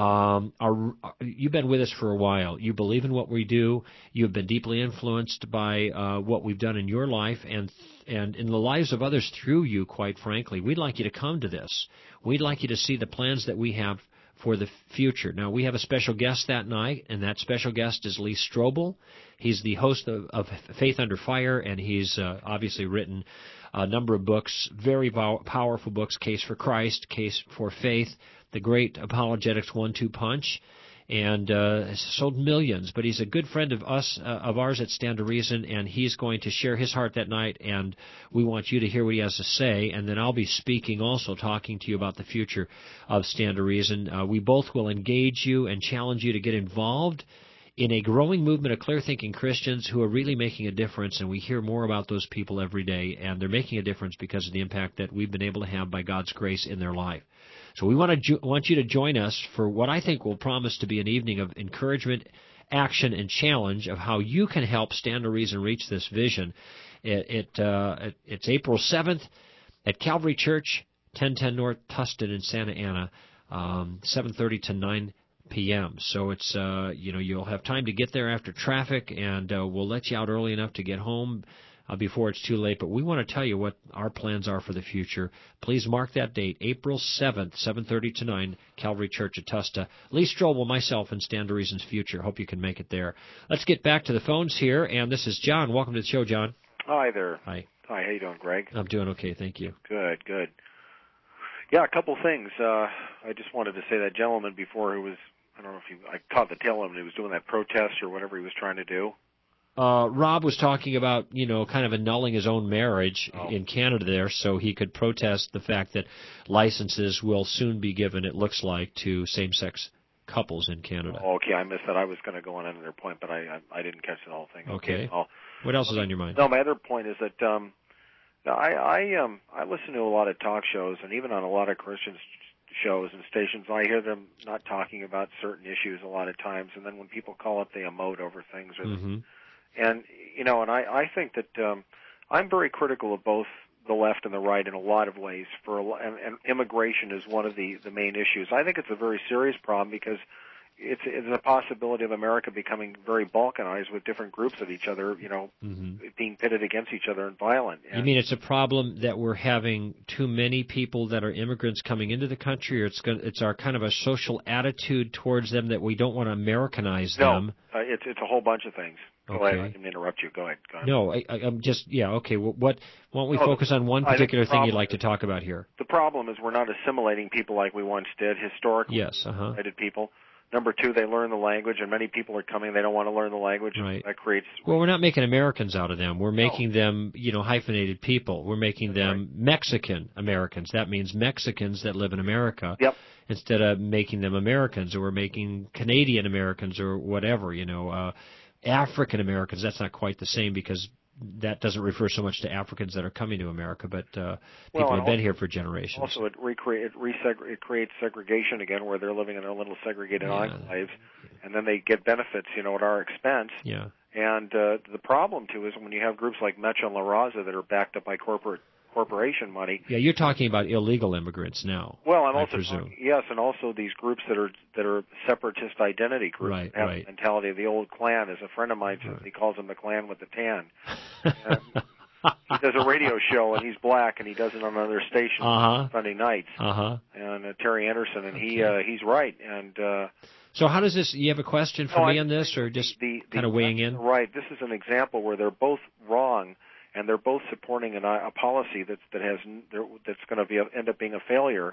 you've been with us for a while. You believe in what we do. You've been deeply influenced by what we've done in your life and in the lives of others through you, quite frankly. We'd like you to come to this. We'd like you to see the plans that we have for the future. Now, we have a special guest that night, and that special guest is Lee Strobel. He's the host of Faith Under Fire, and he's obviously written a number of books, very powerful books, Case for Christ, Case for Faith, The Great Apologetics 1-2 Punch, and has sold millions. But he's a good friend of ours at Stand to Reason, and he's going to share his heart that night, and we want you to hear what he has to say. And then I'll be speaking also, talking to you about the future of Stand to Reason. We both will engage you and challenge you to get involved in a growing movement of clear-thinking Christians who are really making a difference, and we hear more about those people every day, and they're making a difference because of the impact that we've been able to have by God's grace in their life. So we want you to join us for what I think will promise to be an evening of encouragement, action, and challenge of how you can help Stand to Reason reach this vision. It's April 7th at Calvary Church, 1010 North Tustin in Santa Ana, 7:30 to 9 p.m. So it's you'll have time to get there after traffic, and we'll let you out early enough to get home before it's too late. But we want to tell you what our plans are for the future. Please mark that date, April 7th, 7:30 to 9, Calvary Church at Tusta. Lee Strobel, myself, and Stand to Reason's future. Hope you can make it there. Let's get back to the phones here, and this is John. Welcome to the show, John. Hi there. Hi. Hi, how you doing, Greg? I'm doing okay, thank you. Good, good. Yeah, a couple things. I just wanted to say that gentleman before who was, I don't know if I caught the tail of him, he was doing that protest or whatever he was trying to do. Rob was talking about, kind of annulling his own marriage in Canada there so he could protest the fact that licenses will soon be given, it looks like, to same-sex couples in Canada. Oh, okay, I missed that. I was going to go on another point, but I didn't catch the whole thing. Okay. What else is on your mind? No, my other point is that I listen to a lot of talk shows, and even on a lot of Christian shows and stations, I hear them not talking about certain issues a lot of times, and then when people call up, they emote over things. And I think that I'm very critical of both the left and the right in a lot of ways. And immigration is one of the main issues. I think it's a very serious problem because it's a possibility of America becoming very balkanized with different groups of each other, being pitted against each other and violent. You mean it's a problem that we're having too many people that are immigrants coming into the country, or it's our kind of a social attitude towards them that we don't want to Americanize them? No, it's a whole bunch of things. Go ahead. I didn't interrupt you. Go ahead. No, I'm just, okay. Well, why don't we focus on one particular thing you'd like to talk about here? The problem is we're not assimilating people like we once did, historically assimilated people. Number two, they learn the language, and many people are coming. They don't want to learn the language. Right. That creates. Well, we're not making Americans out of them. We're making them, hyphenated people. We're making them Mexican Americans. That means Mexicans that live in America. Yep. Instead of making them Americans, or we're making Canadian Americans, or whatever. African Americans. That's not quite the same because that doesn't refer so much to Africans that are coming to America, but people have been here for generations. Also, it creates segregation again, where they're living in their little segregated enclaves, and then they get benefits, at our expense. Yeah. And the problem too is when you have groups like Mecha and La Raza that are backed up by corporation money. Yeah, you're talking about illegal immigrants now. Well, I'm also presume. Yes, and also these groups that are separatist identity groups. Have the mentality of the old Klan. As a friend of mine says, he calls them the Klan with the tan. He does a radio show, and he's black, and he does it on another station on Sunday nights. And Terry Anderson, and he's right. And so how does this? You have a question for me on this, or just kind of weighing in? Right. This is an example where they're both wrong. And they're both supporting a policy that's going to end up being a failure.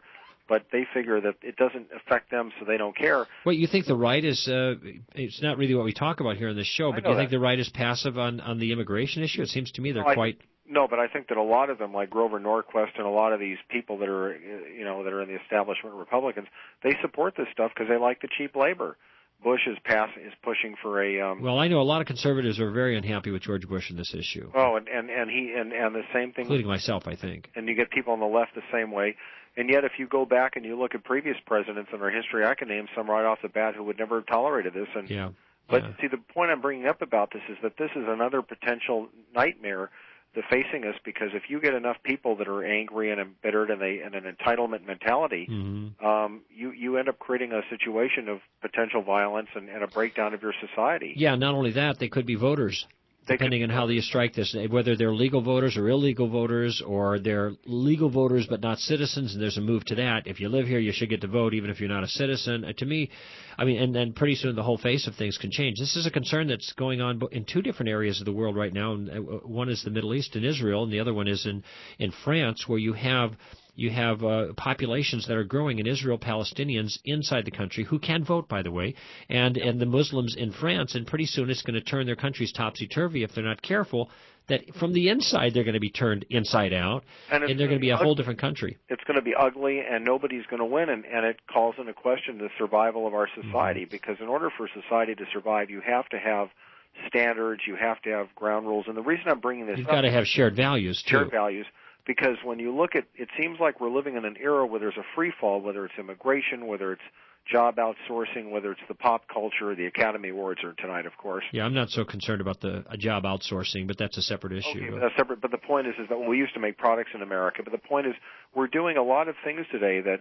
but they figure that it doesn't affect them, so they don't care. Wait, you think the right is, it's not really what we talk about here on this show, but do you think the right is passive on the immigration issue? It seems to me they're quite... No, but I think that a lot of them, like Grover Norquist and a lot of these people that are, that are in the establishment Republicans, they support this stuff because they like the cheap labor. Bush is pushing for a. Well, I know a lot of conservatives are very unhappy with George Bush in this issue. Oh, and the same thing, including myself, I think. And you get people on the left the same way. And yet, if you go back and you look at previous presidents in our history, I can name some right off the bat who would never have tolerated this. And see, the point I'm bringing up about this is that this is another potential nightmare that's facing us, because if you get enough people that are angry and embittered and an entitlement mentality, you end up creating a situation of potential violence and a breakdown of your society. Yeah, not only that, they could be voters. Depending on how you strike this, whether they're legal voters or illegal voters, or they're legal voters but not citizens, and there's a move to that. If you live here, you should get to vote even if you're not a citizen. To me, I mean, and then pretty soon the whole face of things can change. This is a concern that's going on in two different areas of the world right now. One is the Middle East and Israel, and the other one is in France, where you have populations that are growing in Israel, Palestinians inside the country who can vote, by the way, and the Muslims in France, and pretty soon it's going to turn their countries topsy-turvy if they're not careful, that from the inside they're going to be turned inside out, and they're going to be a whole different country. It's going to be ugly, and nobody's going to win, and it calls into question the survival of our society, because in order for society to survive, you have to have standards, you have to have ground rules, and the reason I'm bringing this You've up... got to have shared values, too. Shared values. Because when you look at, it seems like we're living in an era where there's a free fall, whether it's immigration, whether it's job outsourcing, whether it's the pop culture, the Academy Awards are tonight, of course. Yeah, I'm not so concerned about the job outsourcing, but that's a separate issue. Okay, but that's separate. But the point is that we used to make products in America. But the point is, we're doing a lot of things today that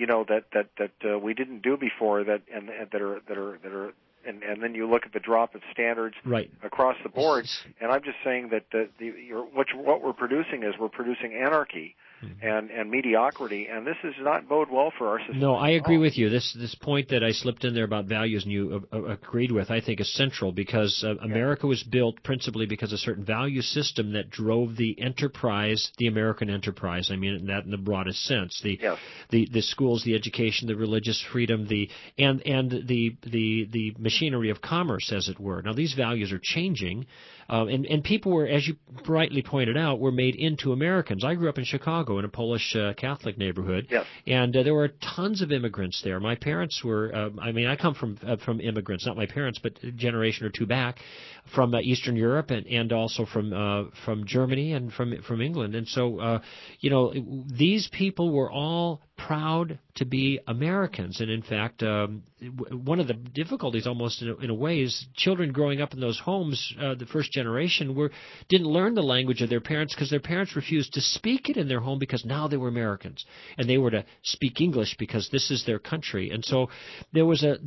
we didn't do before, that are. And then you look at the drop of standards across the board, and I'm just saying that what we're producing is we're producing anarchy and mediocrity, and this does not bode well for our society. No, I agree with you. This point that I slipped in there about values and you agreed with, I think is central, because America was built principally because of a certain value system that drove the enterprise, the American enterprise. I mean that in the broadest sense. The schools, the education, the religious freedom, the machinery of commerce, as it were. Now, these values are changing, and people were, as you rightly pointed out, were made into Americans. I grew up in Chicago in a Polish Catholic neighborhood, and there were tons of immigrants there. My parents were, I come from immigrants, not my parents, but a generation or two back, from Eastern Europe and also from Germany and from England. And so, these people were all proud to be Americans. And in fact, one of the difficulties almost in a way is children growing up in those homes, the first generation, didn't learn the language of their parents because their parents refused to speak it in their home because now they were Americans and they were to speak English because this is their country. And so there was a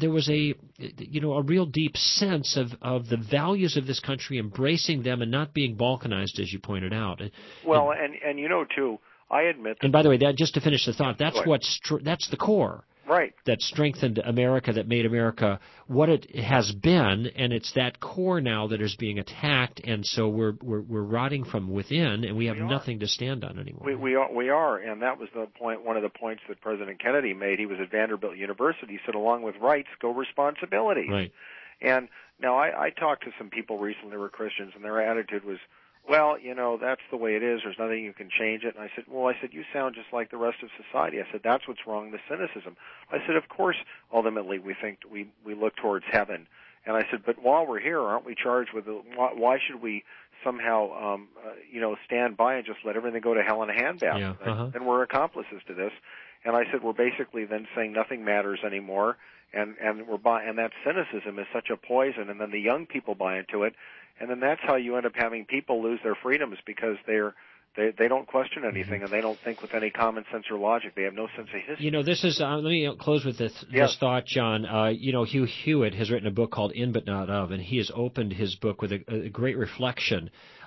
real deep sense of the values of this country, embracing them and not being balkanized, as you pointed out. Well, and too, I admit that. And by the way, just to finish the thought, that's that's the core. Right. That strengthened America, that made America what it has been, and it's that core now that is being attacked, and so we're rotting from within, and we have nothing to stand on anymore. We are, and that was the point. One of the points that President Kennedy made. He was at Vanderbilt University. He said, along with rights go responsibilities. Right. And now I talked to some people recently who were Christians, and their attitude was, well, that's the way it is. There's nothing you can change it. And I said, you sound just like the rest of society. I said, that's what's wrong, the cynicism. I said, of course, ultimately we think we look towards heaven. And I said, but while we're here, aren't we charged with why should we somehow, stand by and just let everything go to hell in a handbasket? Yeah, And we're accomplices to this. And I said, we're basically then saying nothing matters anymore. And that cynicism is such a poison. And then the young people buy into it. And then that's how you end up having people lose their freedoms, because they don't question anything, and they don't think with any common sense or logic. They have no sense of history. This is let me close with this thought, John. Hugh Hewitt has written a book called In But Not Of, and he has opened his book with a great reflection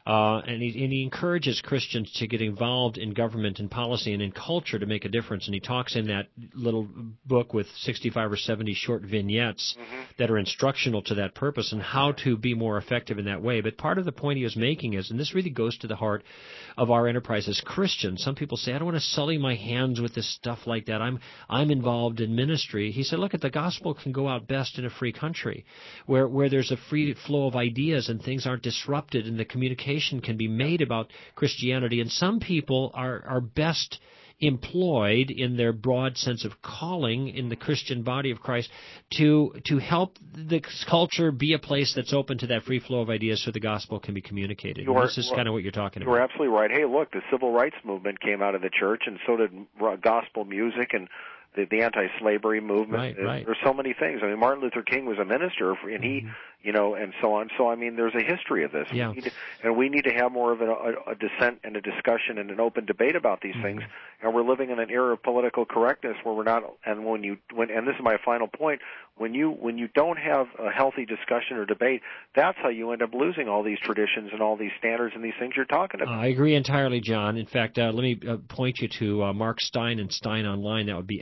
and he encourages Christians to get involved in government and policy and in culture to make a difference. And he talks in that little book with 65 or 70 short vignettes that are instructional to that purpose and how to be more effective in that way. But part of the point he was making is, and this really goes to the heart of our enterprise as Christians. Some people say, I don't want to sully my hands with this stuff like that. I'm involved in ministry. He said, look, the gospel can go out best in a free country where there's a free flow of ideas and things aren't disrupted and the communication can be made about Christianity. And some people are best employed in their broad sense of calling in the Christian body of Christ to help the culture be a place that's open to that free flow of ideas so the gospel can be communicated. This is kind of what you're talking about. You're absolutely right. Hey, look, the civil rights movement came out of the church, and so did gospel music and the anti-slavery movement. Right. There's so many things. I mean, Martin Luther King was a minister, and he, and so on. So, I mean, there's a history of this. Yeah. We need to have more of a dissent and a discussion and an open debate about these things. And we're living in an era of political correctness where we're not. And and this is my final point. When you don't have a healthy discussion or debate, that's how you end up losing all these traditions and all these standards and these things you're talking about. I agree entirely, John. In fact, let me point you to Mark Steyn and Steyn Online. That would be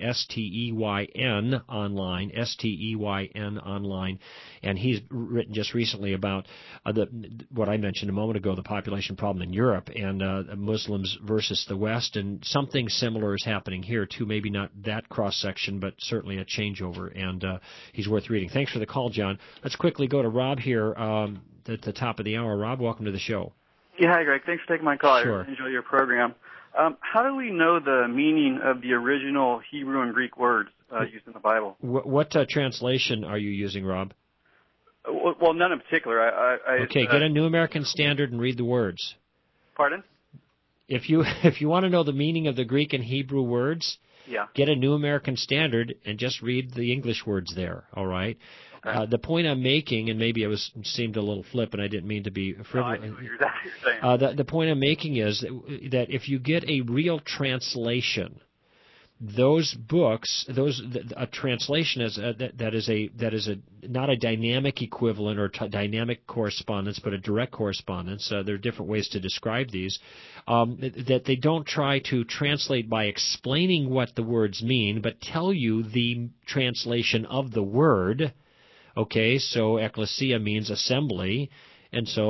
STEYN Online, STEYN Online. And he's written just recently about what I mentioned a moment ago, the population problem in Europe and Muslims versus the West. And something similar is happening here, too. Maybe not that cross-section, but certainly a changeover. And he's worth reading. Thanks for the call, John. Let's quickly go to Rob here at the top of the hour. Rob, welcome to the show. Yeah, hi, Greg. Thanks for taking my call. Sure. I enjoy your program. How do we know the meaning of the original Hebrew and Greek words used in the Bible? What translation are you using, Rob? Well, none in particular. Okay, get a New American Standard and read the words. Pardon? If you want to know the meaning of the Greek and Hebrew words, get a New American Standard and just read the English words there, all right? Okay. The point I'm making, and maybe it seemed a little flip and I didn't mean to be frivolous. No, I know exactly what you're saying. The point I'm making is that if you get a real translation, those books, a translation that is not a dynamic equivalent or dynamic correspondence, but a direct correspondence. There are different ways to describe these. That they don't try to translate by explaining what the words mean, but tell you the translation of the word. Okay, so ecclesia means assembly. And so,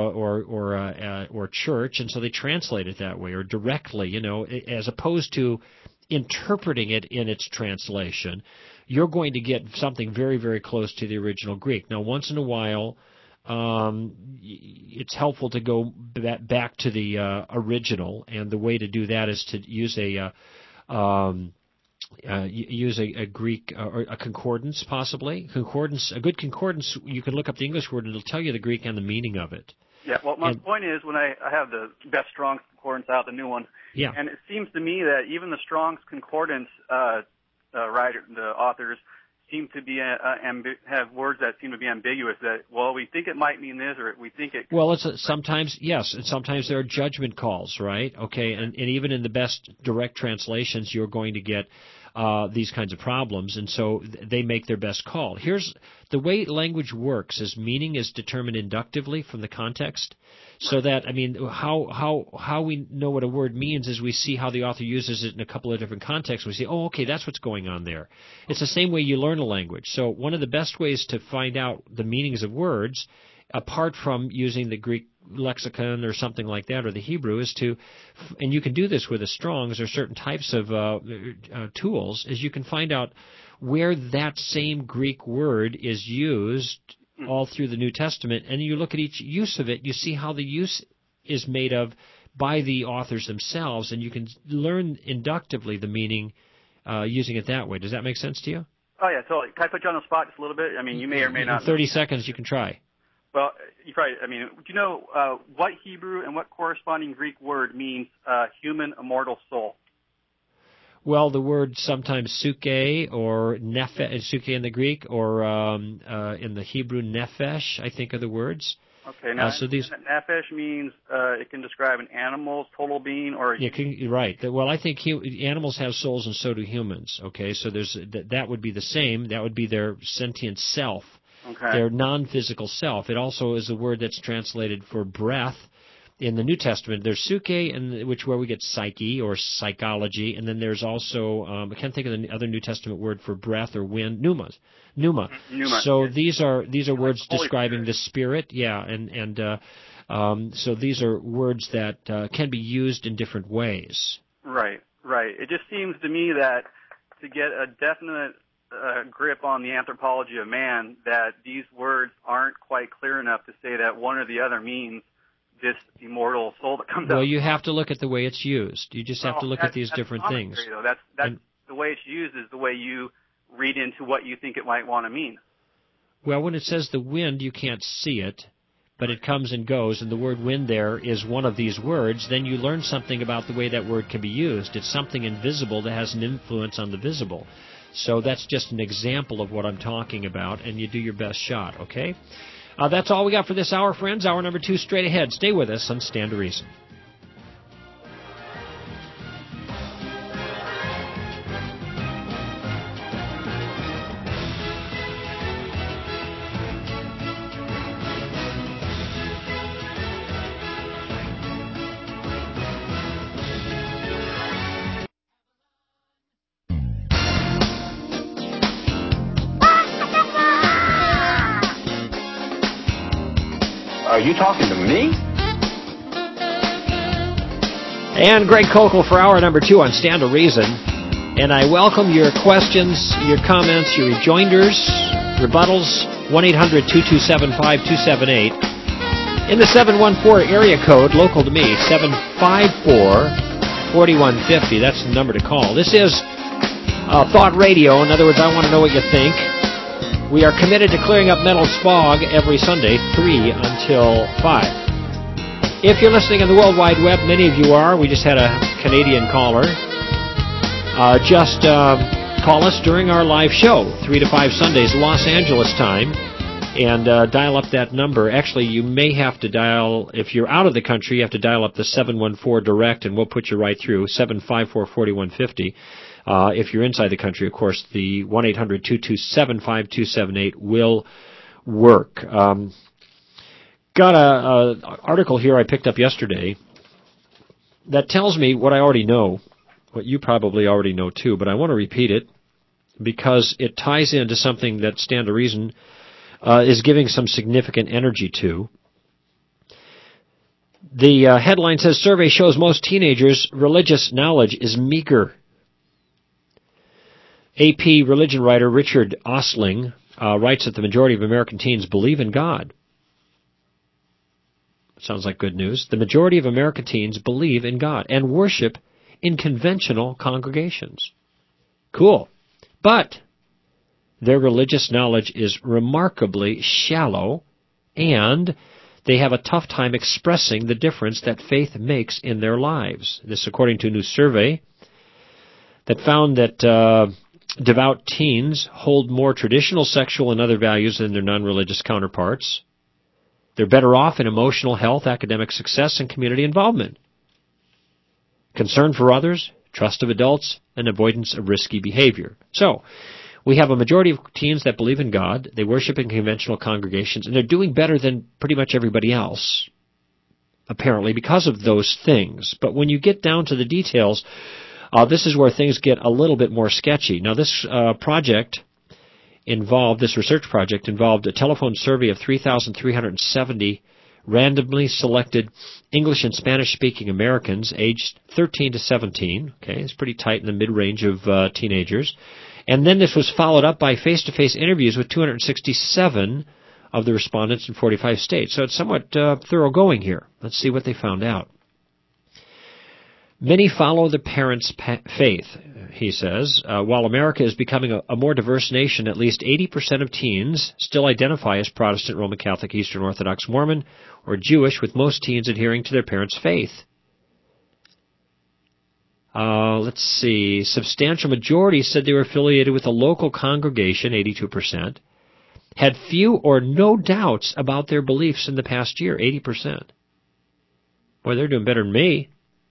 or church, and so they translate it that way, or directly, as opposed to interpreting it in its translation, you're going to get something very, very close to the original Greek. Now, once in a while, it's helpful to go back to the original, and the way to do that is to use a Greek or a concordance, possibly. A good concordance, you can look up the English word and it'll tell you the Greek and the meaning of it. Yeah, well, my point is when I have the best Strong's Concordance out, the new one, and it seems to me that even the Strong's Concordance the authors seem to be have words that seem to be ambiguous. That we think it might mean this, or we think it. Well, it's sometimes yes, and sometimes there are judgment calls, right? Okay, and even in the best direct translations, you're going to get these kinds of problems, and so they make their best call. Here's the way language works: is meaning is determined inductively from the context. So that, how we know what a word means is we see how the author uses it in a couple of different contexts. We say, oh, okay, that's what's going on there. It's the same way you learn a language. So one of the best ways to find out the meanings of words, apart from using the Greek lexicon or something like that, or the Hebrew, is to, and you can do this with the Strong's or certain types of tools, is you can find out where that same Greek word is used all through the New Testament, and you look at each use of it, you see how the use is made of by the authors themselves, and you can learn inductively the meaning using it that way. Does that make sense to you? Oh, yeah, totally. Can I put you on the spot just a little bit? You may or may not. In 30 seconds, you can try. Well, you probably, do you know what Hebrew and what corresponding Greek word means human immortal soul? Well, the word sometimes suke or nefesh, suke in the Greek, or in the Hebrew nefesh, I think are the words. Okay, now nefesh means it can describe an animal's total being, or right. Well, I think animals have souls, and so do humans. Okay, so that would be the same. That would be their sentient self, their non-physical self. It also is a word that's translated for breath. in the New Testament, there's suke, where we get psyche or psychology, and then there's also, I can't think of the other New Testament word for breath or wind, pneuma. So these are words describing the Spirit, so these are words that can be used in different ways. Right. It just seems to me that to get a definite grip on the anthropology of man, that these words aren't quite clear enough to say that one or the other means this immortal soul that comes out. Well, you have to look at the way it's used. You just have to look at these different things. Though. That's the way it's used is the way you read into what you think it might want to mean. Well, when it says the wind, you can't see it, but it comes and goes, and the word wind there is one of these words, then you learn something about the way that word can be used. It's something invisible that has an influence on the visible. So that's just an example of what I'm talking about, and you do your best shot, okay? That's all we got for this hour, friends. Hour number 2 straight ahead. Stay with us on Stand to Reason. Are you talking to me? And Greg Kokel for hour number 2 on Stand to Reason. And I welcome your questions, your comments, your rejoinders, rebuttals, 1-800-227-5278. In the 714 area code, local to me, 754-4150. That's the number to call. This is Thought Radio. In other words, I want to know what you think. We are committed to clearing up mental smog every Sunday, 3 until 5. If you're listening on the World Wide Web, many of you are. We just had a Canadian caller. Just call us during our live show, 3 to 5 Sundays, Los Angeles time, and dial up that number. Actually, you may have to dial, if you're out of the country, you have to dial up the 714 direct, and we'll put you right through, 754-4150. If you're inside the country, of course, the 1-800-227-5278 will work. Got an article here I picked up yesterday that tells me what I already know, what you probably already know too, but I want to repeat it because it ties into something that Stand to Reason is giving some significant energy to. The headline says, survey shows most teenagers' religious knowledge is meager. AP religion writer Richard Ostling writes that the majority of American teens believe in God. Sounds like good news. The majority of American teens believe in God and worship in conventional congregations. Cool. But their religious knowledge is remarkably shallow, and they have a tough time expressing the difference that faith makes in their lives. This according to a new survey that found that devout teens hold more traditional sexual and other values than their non-religious counterparts. They're better off in emotional health, academic success, and community involvement. Concern for others, trust of adults, and avoidance of risky behavior. So, we have a majority of teens that believe in God, they worship in conventional congregations, and they're doing better than pretty much everybody else, apparently, because of those things. But when you get down to the details, this is where things get a little bit more sketchy. Now, this research project involved a telephone survey of 3,370 randomly selected English and Spanish-speaking Americans aged 13 to 17. Okay, it's pretty tight in the mid-range of teenagers. And then this was followed up by face-to-face interviews with 267 of the respondents in 45 states. So it's somewhat thorough going here. Let's see what they found out. Many follow the parents' faith, he says. While America is becoming a more diverse nation, at least 80% of teens still identify as Protestant, Roman Catholic, Eastern Orthodox, Mormon, or Jewish, with most teens adhering to their parents' faith. Let's see. Substantial majority said they were affiliated with a local congregation, 82%, had few or no doubts about their beliefs in the past year, 80%. Boy, they're doing better than me.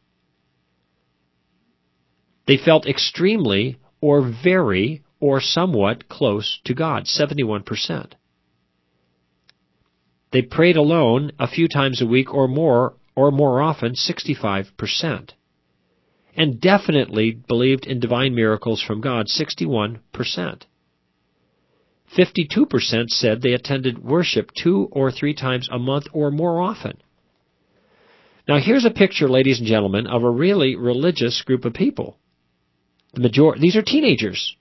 They felt extremely or very or somewhat close to God, 71%. They prayed alone a few times a week or more or more often 65%. And definitely believed in divine miracles from God, 61%. 52% said they attended worship 2 or 3 times a month or more often. Now here's a picture, ladies and gentlemen, of a really religious group of people. These are teenagers.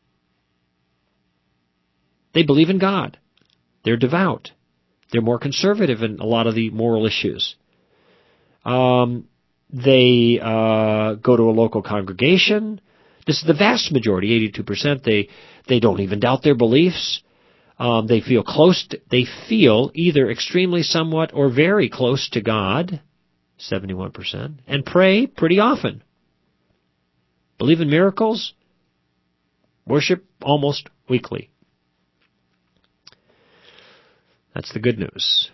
They believe in God. They're devout. They're more conservative in a lot of the moral issues. They go to a local congregation. This is the vast majority, 82%. They don't even doubt their beliefs. They feel either extremely, somewhat, or very close to God, 71%, and pray pretty often. Believe in miracles, worship almost weekly. That's the good news.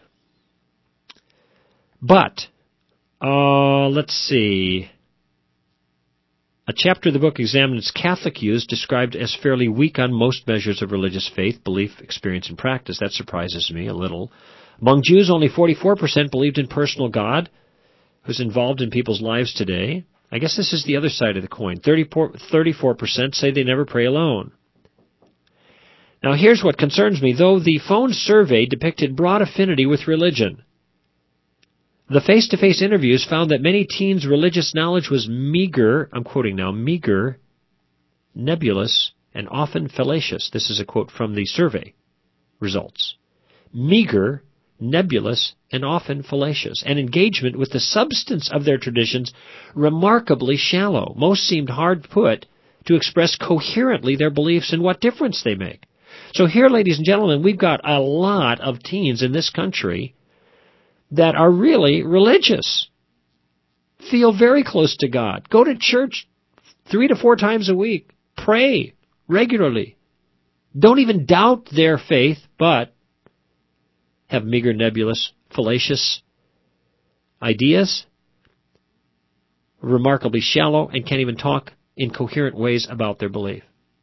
But, let's see. A chapter of the book examines Catholic views described as fairly weak on most measures of religious faith, belief, experience, and practice. That surprises me a little. Among Jews, only 44% believed in personal God, who's involved in people's lives today. I guess this is the other side of the coin. 34% say they never pray alone. Now here's what concerns me. Though the phone survey depicted broad affinity with religion, the face-to-face interviews found that many teens' religious knowledge was meager, I'm quoting now, meager, nebulous, and often fallacious. This is a quote from the survey results. Meager, nebulous, and often fallacious, and engagement with the substance of their traditions remarkably shallow. Most seemed hard put to express coherently their beliefs and what difference they make. So here, ladies and gentlemen, we've got a lot of teens in this country that are really religious, feel very close to God, go to church 3 to 4 times a week, pray regularly, don't even doubt their faith, but have meager, nebulous, fallacious ideas, remarkably shallow, and can't even talk in coherent ways about their belief.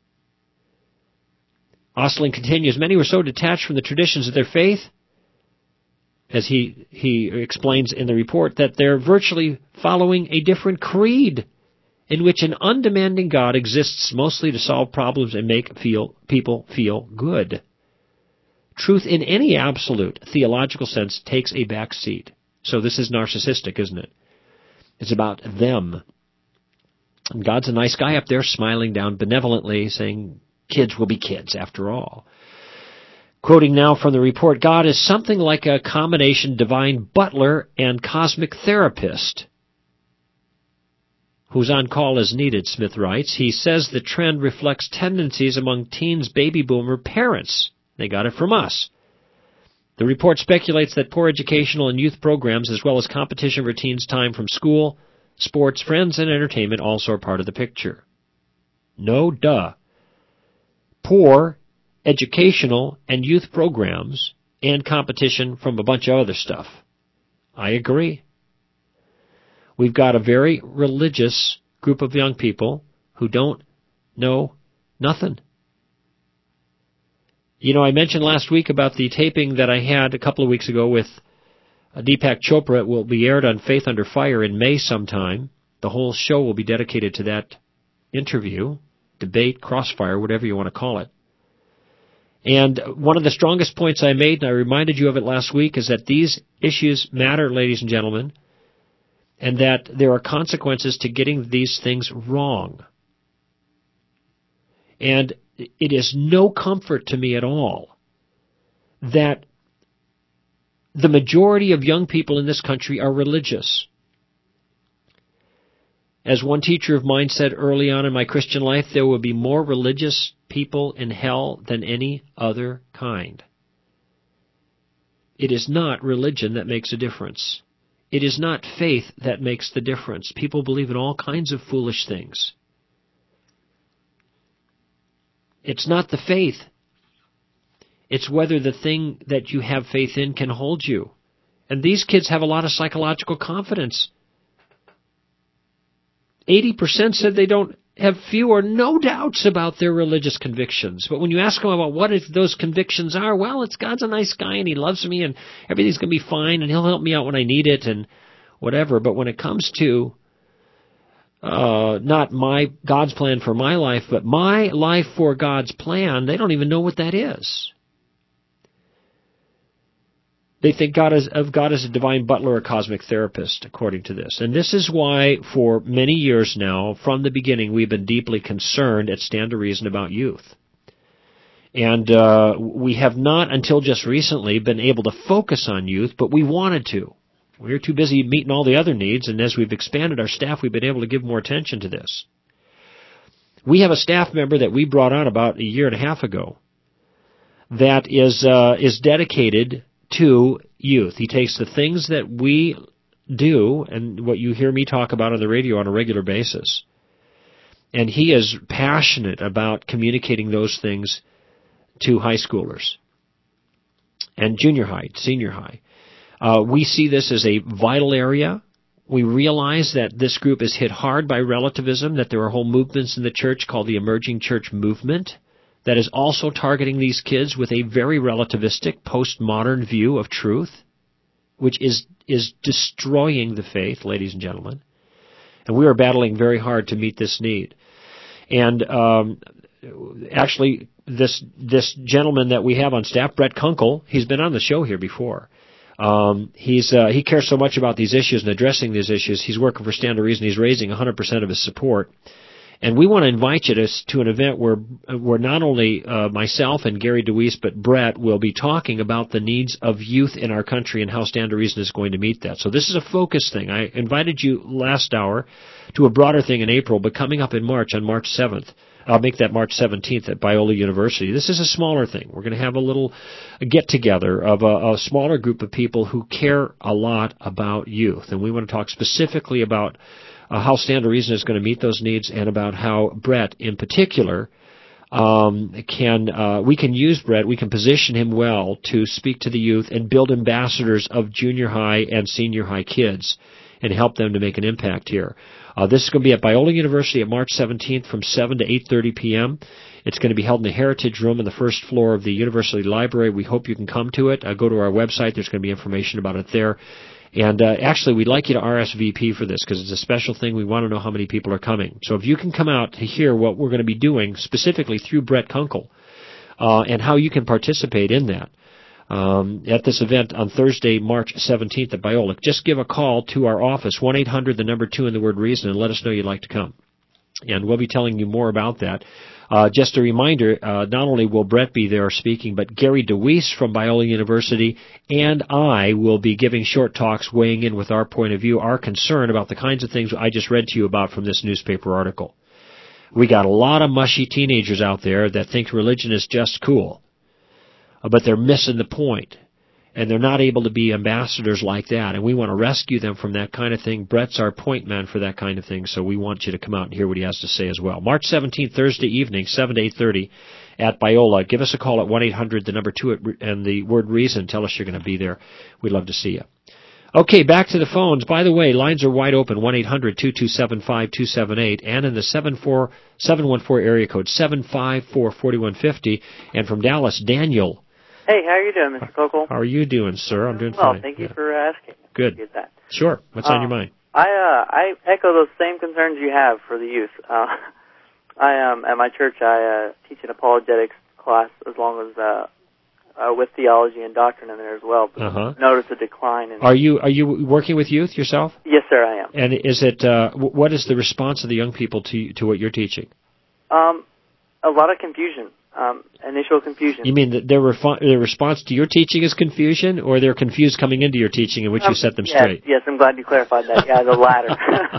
Ostling continues, many were so detached from the traditions of their faith, as he explains in the report, that they're virtually following a different creed in which an undemanding God exists mostly to solve problems and make people feel good. Truth in any absolute theological sense takes a back seat. So this is narcissistic, isn't it? It's about them. And God's a nice guy up there smiling down benevolently, saying, kids will be kids after all. Quoting now from the report, God is something like a combination divine butler and cosmic therapist who's on call as needed, Smith writes. He says the trend reflects tendencies among teens baby boomer parents. They got it from us. The report speculates that poor educational and youth programs, as well as competition routines, time from school, sports, friends, and entertainment also are part of the picture. No duh. Poor educational and youth programs and competition from a bunch of other stuff. I agree. We've got a very religious group of young people who don't know nothing. You know, I mentioned last week about the taping that I had a couple of weeks ago with Deepak Chopra. It will be aired on Faith Under Fire in May sometime. The whole show will be dedicated to that interview, debate, crossfire, whatever you want to call it. And one of the strongest points I made, and I reminded you of it last week, is that these issues matter, ladies and gentlemen, and that there are consequences to getting these things wrong. And it is no comfort to me at all that the majority of young people in this country are religious. As one teacher of mine said early on in my Christian life, there will be more religious people in hell than any other kind. It is not religion that makes a difference. It is not faith that makes the difference. People believe in all kinds of foolish things. It's not the faith. It's whether the thing that you have faith in can hold you. And these kids have a lot of psychological confidence. 80% said they don't have few or no doubts about their religious convictions. But when you ask them about what those convictions are, well, it's God's a nice guy and he loves me and everything's going to be fine and he'll help me out when I need it and whatever. But when it comes to not God's plan for my life, but my life for God's plan, they don't even know what that is. They think of God as a divine butler or cosmic therapist, according to this. And this is why, for many years now, from the beginning, we've been deeply concerned at Stand to Reason about youth. And we have not, until just recently, been able to focus on youth, but we wanted to. We were too busy meeting all the other needs, and as we've expanded our staff, we've been able to give more attention to this. We have a staff member that we brought on about a year and a half ago that is dedicated to youth. He takes the things that we do and what you hear me talk about on the radio on a regular basis, and he is passionate about communicating those things to high schoolers and junior high, senior high. We see this as a vital area. We realize that this group is hit hard by relativism, that there are whole movements in the church called the Emerging Church Movement that is also targeting these kids with a very relativistic, postmodern view of truth, which is destroying the faith, ladies and gentlemen. And we are battling very hard to meet this need. And actually, this gentleman that we have on staff, Brett Kunkel, he's been on the show here before. He cares so much about these issues and addressing these issues. He's working for Stand to Reason. He's raising 100% of his support. And we want to invite you to an event where not only myself and Gary DeWeese, but Brett will be talking about the needs of youth in our country and how Stand to Reason is going to meet that. So this is a focus thing. I invited you last hour to a broader thing in April, but coming up in March, on March 7th, I'll make that March 17th at Biola University. This is a smaller thing. We're going to have a little get-together of a smaller group of people who care a lot about youth. And we want to talk specifically about how Stand to Reason is going to meet those needs, and about how Brett, in particular, we can use Brett, we can position him well to speak to the youth and build ambassadors of junior high and senior high kids and help them to make an impact here. This is going to be at Biola University on March 17th from 7 to 8:30 p.m. It's going to be held in the Heritage Room on the first floor of the University Library. We hope you can come to it. Go to our website. There's going to be information about it there. And actually, we'd like you to RSVP for this because it's a special thing. We want to know how many people are coming. So if you can come out to hear what we're going to be doing, specifically through Brett Kunkel, and how you can participate in that at this event on Thursday, March 17th at Biola, just give a call to our office, 1-800, the number 2 and the word reason, and let us know you'd like to come. And we'll be telling you more about that. Just a reminder, not only will Brett be there speaking, but Gary DeWeese from Biola University and I will be giving short talks weighing in with our point of view, our concern about the kinds of things I just read to you about from this newspaper article. We got a lot of mushy teenagers out there that think religion is just cool, but they're missing the point. And they're not able to be ambassadors like that. And we want to rescue them from that kind of thing. Brett's our point man for that kind of thing, so we want you to come out and hear what he has to say as well. March 17th, Thursday evening, 7 to 8:30 at Biola. Give us a call at 1-800, the number 2 and the word reason. Tell us you're going to be there. We'd love to see you. Okay, back to the phones. By the way, lines are wide open, 1-800-2275-278, and in the 714 area code, 754-4150. And from Dallas, Daniel. Hey, how are you doing, Mr. Kunkel? How are you doing, sir? I'm doing well, fine. Thank you for asking. Good. Appreciate that. Sure. What's on your mind? I echo those same concerns you have for the youth. At my church, I teach an apologetics class as long as with theology and doctrine in there as well. But notice a decline in. Are you working with youth yourself? Yes, sir, I am. And is it what is the response of the young people to what you're teaching? A lot of confusion. Initial confusion. You mean that their response to your teaching is confusion, or they're confused coming into your teaching in which you set them straight? Yes, I'm glad you clarified that. Yeah, the latter.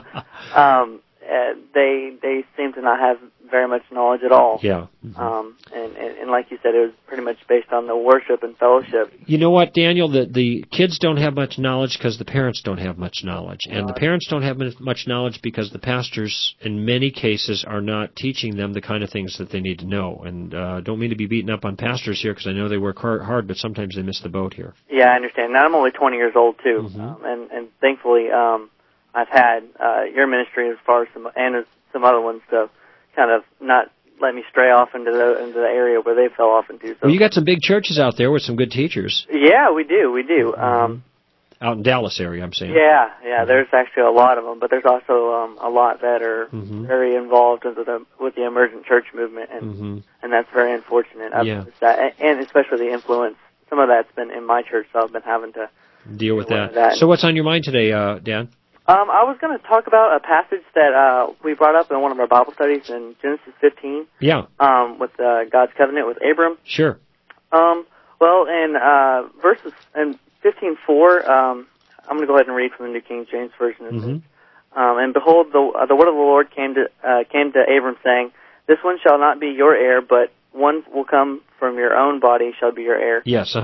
They seem to not have very much knowledge at all. Yeah. And like you said, it was pretty much based on the worship and fellowship. You know what, Daniel? The kids don't have much knowledge because the parents don't have much knowledge. And the parents don't have much knowledge because the pastors, in many cases, are not teaching them the kind of things that they need to know. And don't mean to be beating up on pastors here because I know they work hard, but sometimes they miss the boat here. Yeah, I understand. Now, I'm only 20 years old, too. And thankfully, I've had your ministry as far as some other ones to kind of not let me stray off into the area where they fell off into. So. Well, you got some big churches out there with some good teachers. Yeah, we do. Out in Dallas area, I'm saying. Yeah, there's actually a lot of them, but there's also a lot that are very involved with the emergent church movement, and that's very unfortunate. I've noticed that, and especially the influence. Some of that's been in my church, so I've been having to deal with that. So what's on your mind today, Dan? I was going to talk about a passage that we brought up in one of our Bible studies in Genesis 15. Yeah. With God's covenant with Abram. Sure. Well, in verses in 15:4, I'm going to go ahead and read from the New King James Version. And behold, the word of the Lord came to Abram, saying, "This one shall not be your heir, but one will come from your own body shall be your heir." Yes.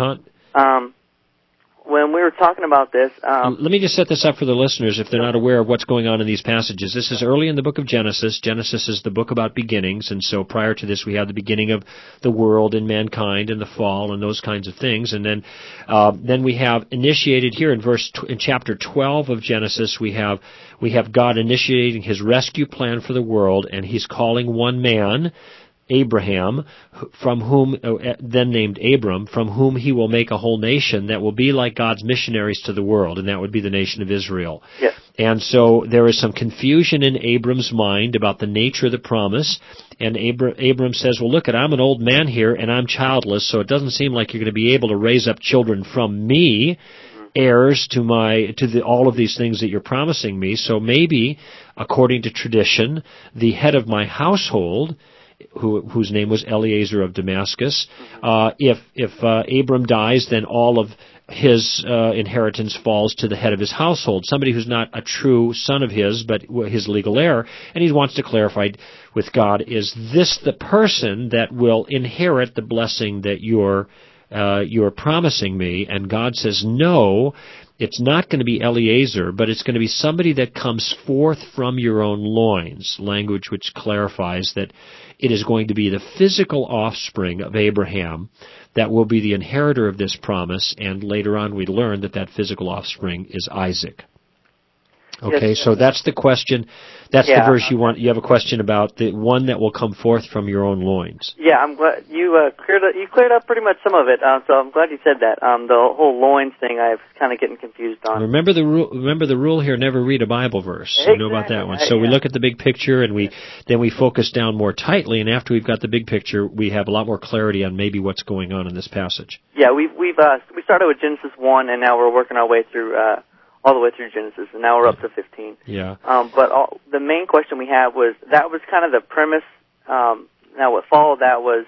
When we were talking about this... let me just set this up for the listeners if they're not aware of what's going on in these passages. This is early in the book of Genesis. Genesis is the book about beginnings, and so prior to this we have the beginning of the world and mankind and the fall and those kinds of things. And then we have initiated here in chapter 12 of Genesis, we have God initiating his rescue plan for the world, and he's calling one man, Abraham, from whom, then named Abram, from whom he will make a whole nation that will be like God's missionaries to the world, and that would be the nation of Israel. Yes. And so there is some confusion in Abram's mind about the nature of the promise, and Abram says, well, look, I'm an old man here, and I'm childless, so it doesn't seem like you're going to be able to raise up children from me, heirs to all of these things that you're promising me, so maybe, according to tradition, the head of my household, whose name was Eliezer of Damascus. If Abram dies, then all of his inheritance falls to the head of his household, somebody who's not a true son of his, but his legal heir. And he wants to clarify with God, is this the person that will inherit the blessing that you're promising me? And God says, no, it's not going to be Eliezer, but it's going to be somebody that comes forth from your own loins, language which clarifies that it is going to be the physical offspring of Abraham that will be the inheritor of this promise, and later on we learn that physical offspring is Isaac. Okay, yes, so that's the question. That's the verse you want. You have a question about the one that will come forth from your own loins. Yeah, I'm glad you cleared up pretty much some of it. So I'm glad you said that. The whole loins thing, I was kind of getting confused on. Remember the rule here: never read a Bible verse. Exactly. You know about that one. So we look at the big picture, and then we focus down more tightly. And after we've got the big picture, we have a lot more clarity on maybe what's going on in this passage. Yeah, we started with Genesis 1, and now we're working our way through. All the way through Genesis, and now we're up to 15. Yeah. But the main question we had was, that was kind of the premise. Now what followed that was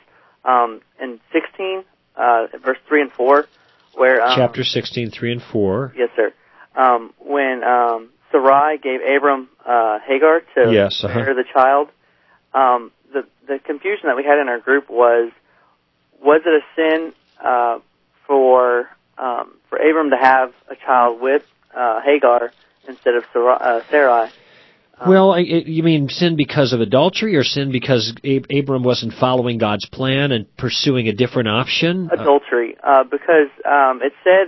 in 16, verse 3 and 4, where... Chapter 16, 3 and 4. Yes, sir. When Sarai gave Abram Hagar to bear the child, the confusion that we had in our group was it a sin for Abram to have a child with Hagar instead of Sarai? Well, you mean sin because of adultery, or sin because Abram wasn't following God's plan and pursuing a different option? Adultery, because it said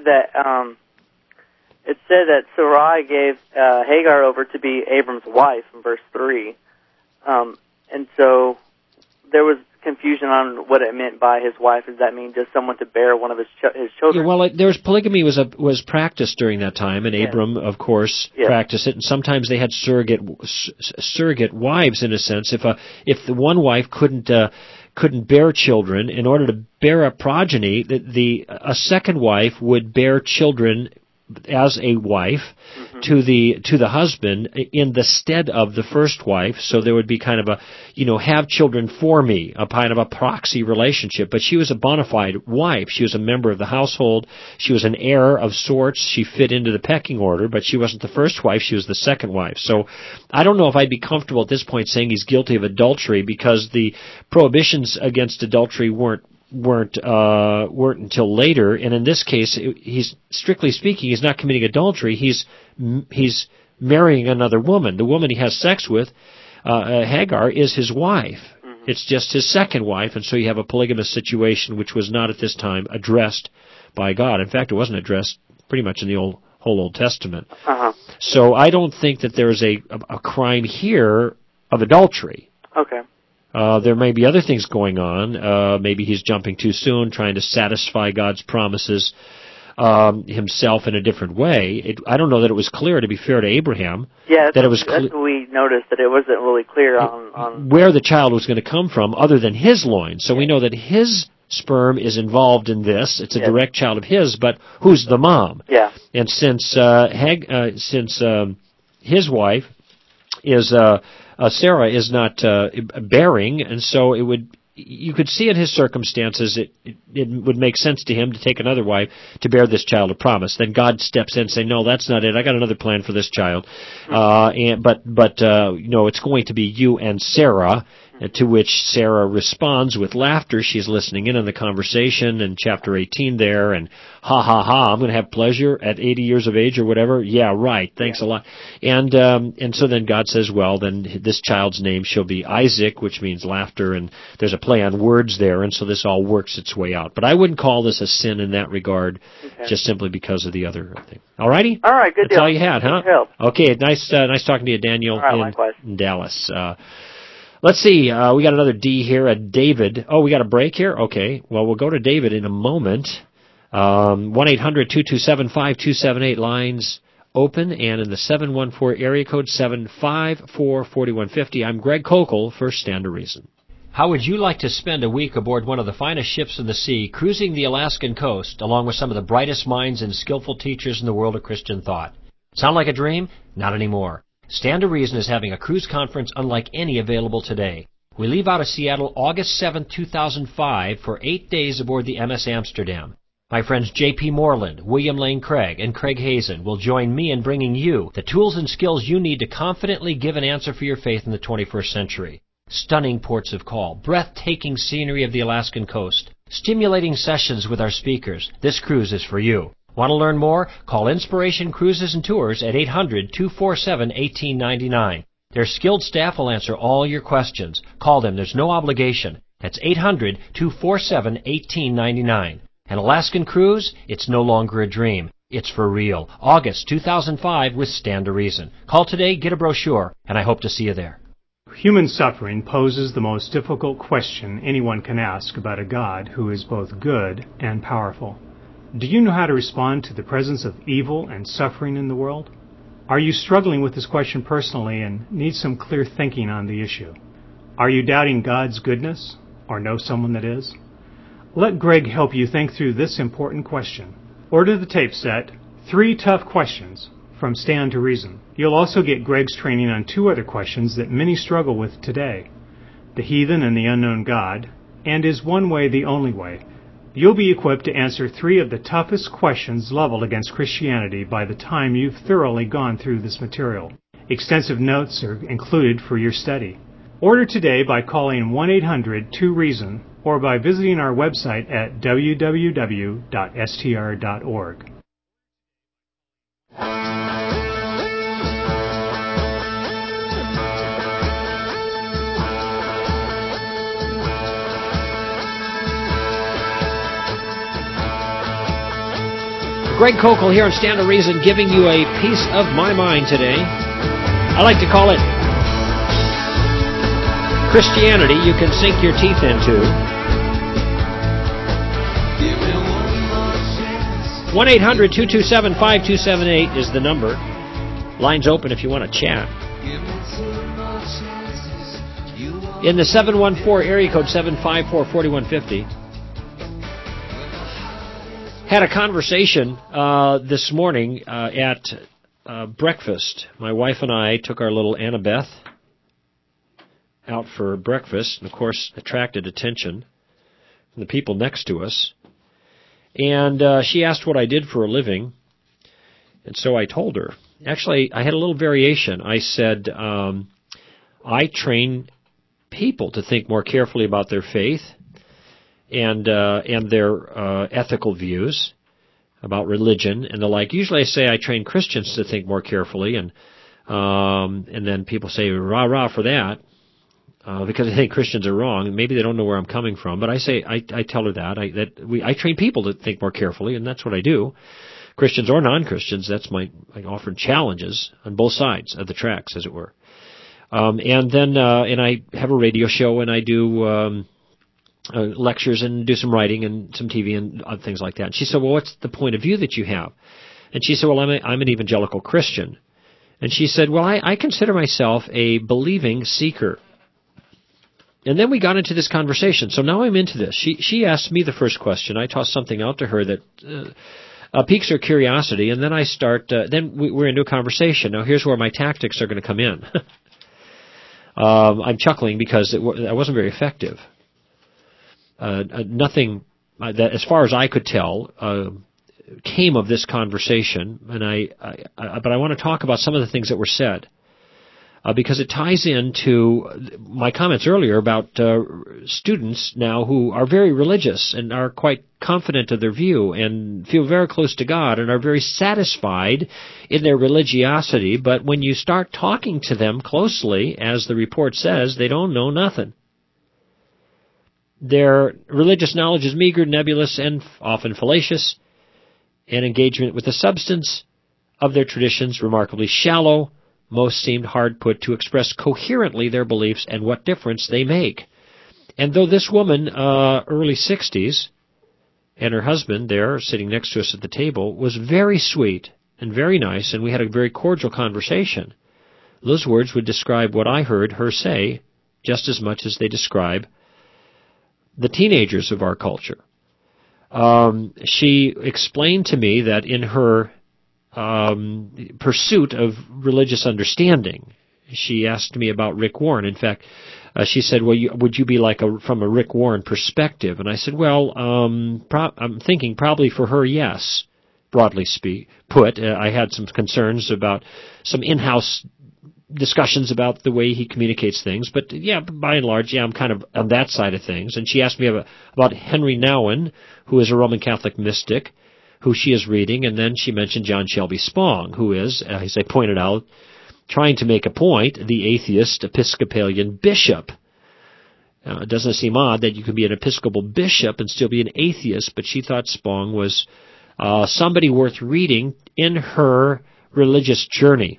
that Sarai gave Hagar over to be Abram's wife in verse 3, and so there was confusion on what it meant by his wife. Does that mean just someone to bear one of his children? Yeah, well, there was polygamy was practiced during that time, and Abram, of course, practiced it. And sometimes they had surrogate wives, in a sense. If the one wife couldn't bear children, in order to bear a progeny, a second wife would bear children as a wife to the husband in the stead of the first wife. So there would be kind of have children for me, a kind of a proxy relationship. But she was a bona fide wife. She was a member of the household. She was an heir of sorts. She fit into the pecking order, but she wasn't the first wife. She was the second wife. So I don't know if I'd be comfortable at this point saying he's guilty of adultery, because the prohibitions against adultery weren't until later, and in this case, he's strictly speaking, he's not committing adultery. He's marrying another woman. The woman he has sex with, Hagar, is his wife. Mm-hmm. It's just his second wife, and so you have a polygamous situation, which was not at this time addressed by God. In fact, it wasn't addressed pretty much in the whole Old Testament. Uh-huh. So I don't think that there's a crime here of adultery. Okay. There may be other things going on. Maybe he's jumping too soon, trying to satisfy God's promises himself in a different way. I don't know that it was clear, to be fair to Abraham. Yeah, that's what we noticed, that it wasn't really clear on where the child was going to come from other than his loins. So we know that his sperm is involved in this. It's a direct child of his, but who's the mom? Yeah. And since his wife is Sarah is not bearing, and so you could see in his circumstances it would make sense to him to take another wife to bear this child of promise. Then God steps in and say, no, that's not it. I got another plan for this child. But it's going to be you and Sarah. To which Sarah responds with laughter. She's listening in on the conversation in chapter 18 there, and ha ha ha, I'm going to have pleasure at 80 years of age or whatever. Yeah, right. Thanks a lot. And so then God says, well, then this child's name shall be Isaac, which means laughter, and there's a play on words there, and so this all works its way out. But I wouldn't call this a sin in that regard, just simply because of the other thing. All righty? All right, good deal. That's all you had, huh? Okay, nice talking to you, Daniel, in Dallas. Let's see, we got another D here, David. Oh, we got a break here? Okay, well, we'll go to David in a moment. 1-800-227-5278, lines open, and in the 714 area code 754-4150. I'm Greg Kokel for Stand to Reason. How would you like to spend a week aboard one of the finest ships in the sea, cruising the Alaskan coast, along with some of the brightest minds and skillful teachers in the world of Christian thought? Sound like a dream? Not anymore. Stand to Reason is having a cruise conference unlike any available today. We leave out of Seattle August 7, 2005 for 8 days aboard the MS Amsterdam. My friends J.P. Moreland, William Lane Craig, and Craig Hazen will join me in bringing you the tools and skills you need to confidently give an answer for your faith in the 21st century. Stunning ports of call, breathtaking scenery of the Alaskan coast, stimulating sessions with our speakers. This cruise is for you. Want to learn more? Call Inspiration Cruises and Tours at 800-247-1899. Their skilled staff will answer all your questions. Call them. There's no obligation. That's 800-247-1899. An Alaskan cruise? It's no longer a dream. It's for real. August 2005 with Stand to Reason. Call today, get a brochure, and I hope to see you there. Human suffering poses the most difficult question anyone can ask about a God who is both good and powerful. Do you know how to respond to the presence of evil and suffering in the world? Are you struggling with this question personally and need some clear thinking on the issue? Are you doubting God's goodness or know someone that is? Let Greg help you think through this important question. Order the tape set, 3 Tough Questions, from Stand to Reason. You'll also get Greg's training on 2 other questions that many struggle with today: the heathen and the unknown God, and is one way the only way? You'll be equipped to answer 3 of the toughest questions leveled against Christianity by the time you've thoroughly gone through this material. Extensive notes are included for your study. Order today by calling 1-800-2REASON or by visiting our website at www.str.org. Greg Kokel here on Stand to Reason, giving you a piece of my mind today. I like to call it Christianity you can sink your teeth into. 1-800-227-5278 is the number. Line's open if you want to chat. In the 714 area code 754-4150. Had a conversation this morning at breakfast. My wife and I took our little Annabeth out for breakfast, and of course attracted attention from the people next to us. And she asked what I did for a living, and so I told her. Actually, I had a little variation. I said, I train people to think more carefully about their faith and their ethical views about religion and the like. Usually I say I train Christians to think more carefully, and then people say, rah, rah for that, because they think Christians are wrong, and maybe they don't know where I'm coming from. But I say, I tell her that I train people to think more carefully, and that's what I do. Christians or non-Christians, that's I offer challenges on both sides of the tracks, as it were. And then I have a radio show, and I do lectures and do some writing and some TV and things like that. And she said, well, what's the point of view that you have? And she said, well, I'm an evangelical Christian. And she said, well, I consider myself a believing seeker. And then we got into this conversation. So now I'm into this. She asked me the first question. I tossed something out to her that piques her curiosity, and then I start. Then we're into a conversation. Now here's where my tactics are going to come in. I'm chuckling because I wasn't very effective. Nothing that, as far as I could tell, came of this conversation, and but I want to talk about some of the things that were said. Because it ties into my comments earlier about students now who are very religious and are quite confident of their view and feel very close to God and are very satisfied in their religiosity, but when you start talking to them closely, as the report says, they don't know nothing. Their religious knowledge is meager, nebulous, and often fallacious, and engagement with the substance of their traditions remarkably shallow. Most seemed hard put to express coherently their beliefs and what difference they make. And though this woman, early 60s, and her husband there, sitting next to us at the table, was very sweet and very nice, and we had a very cordial conversation, those words would describe what I heard her say just as much as they describe the teenagers of our culture. She explained to me that in her pursuit of religious understanding, she asked me about Rick Warren. In fact, she said, well, would you be like from a Rick Warren perspective? And I said, well, I'm thinking probably for her, yes, broadly put. I had some concerns about some in-house discussions about the way he communicates things, but yeah, by and large, yeah, I'm kind of on that side of things. And she asked me about Henry Nouwen, who is a Roman Catholic mystic, who she is reading, and then she mentioned John Shelby Spong, who is, as I pointed out, trying to make a point, the atheist Episcopalian bishop. It doesn't seem odd that you can be an Episcopal bishop and still be an atheist, but she thought Spong was somebody worth reading in her religious journey.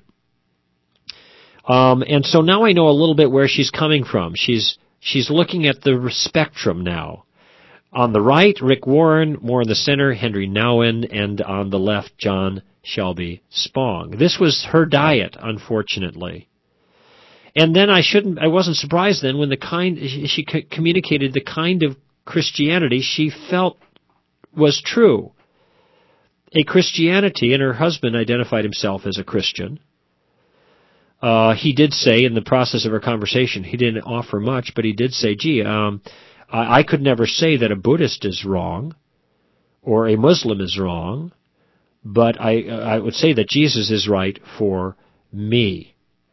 And so now I know a little bit where she's coming from. She's looking at the spectrum now. On the right, Rick Warren, more in the center, Henry Nouwen, and on the left, John Shelby Spong. This was her diet, unfortunately. And then I wasn't surprised then when she communicated the kind of Christianity she felt was true. A Christianity, and her husband identified himself as a Christian. He did say in the process of our conversation, he didn't offer much, but he did say, gee, I could never say that a Buddhist is wrong or a Muslim is wrong, but I would say that Jesus is right for me.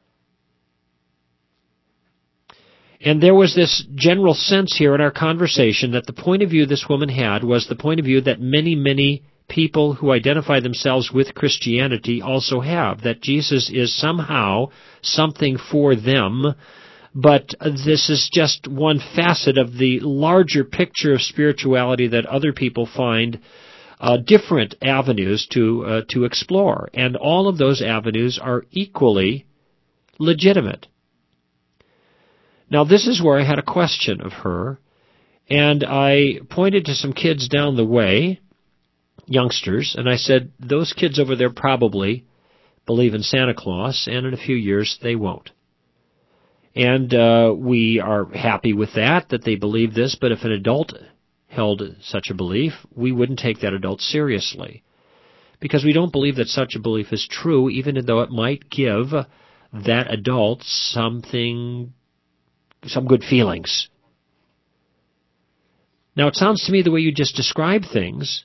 And there was this general sense here in our conversation that the point of view this woman had was the point of view that many, many people who identify themselves with Christianity also have, that Jesus is somehow something for them, but this is just one facet of the larger picture of spirituality that other people find different avenues to explore. And all of those avenues are equally legitimate. Now, this is where I had a question of her, and I pointed to some kids down the way, youngsters, and I said, those kids over there probably believe in Santa Claus, and in a few years they won't. And we are happy with that they believe this, but if an adult held such a belief, we wouldn't take that adult seriously. Because we don't believe that such a belief is true, even though it might give that adult some good feelings. Now, it sounds to me the way you just described things,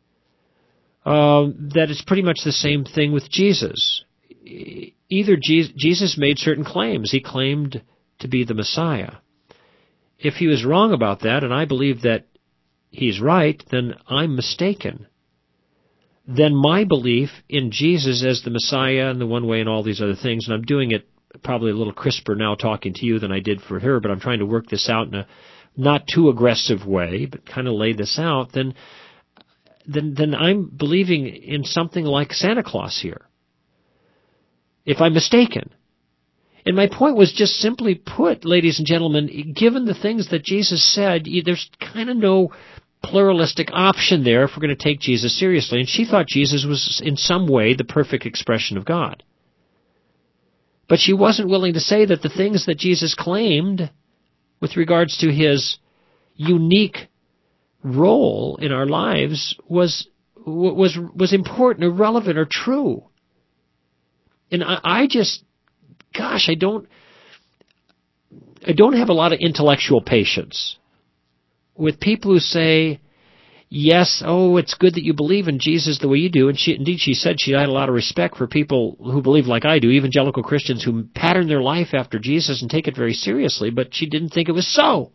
that it's pretty much the same thing with Jesus. Either Jesus made certain claims. He claimed to be the Messiah. If he was wrong about that, and I believe that he's right, then I'm mistaken. Then my belief in Jesus as the Messiah and the one way and all these other things, and I'm doing it probably a little crisper now talking to you than I did for her, but I'm trying to work this out in a not too aggressive way, but kind of lay this out, then I'm believing in something like Santa Claus here. If I'm mistaken. And my point was just simply put, ladies and gentlemen, given the things that Jesus said, there's kind of no pluralistic option there if we're going to take Jesus seriously. And she thought Jesus was in some way the perfect expression of God. But she wasn't willing to say that the things that Jesus claimed with regards to his unique role in our lives was important or relevant or true. And I just, gosh, I don't have a lot of intellectual patience with people who say, yes, it's good that you believe in Jesus the way you do. And she said she had a lot of respect for people who believe like I do, evangelical Christians who pattern their life after Jesus and take it very seriously, but she didn't think it was so.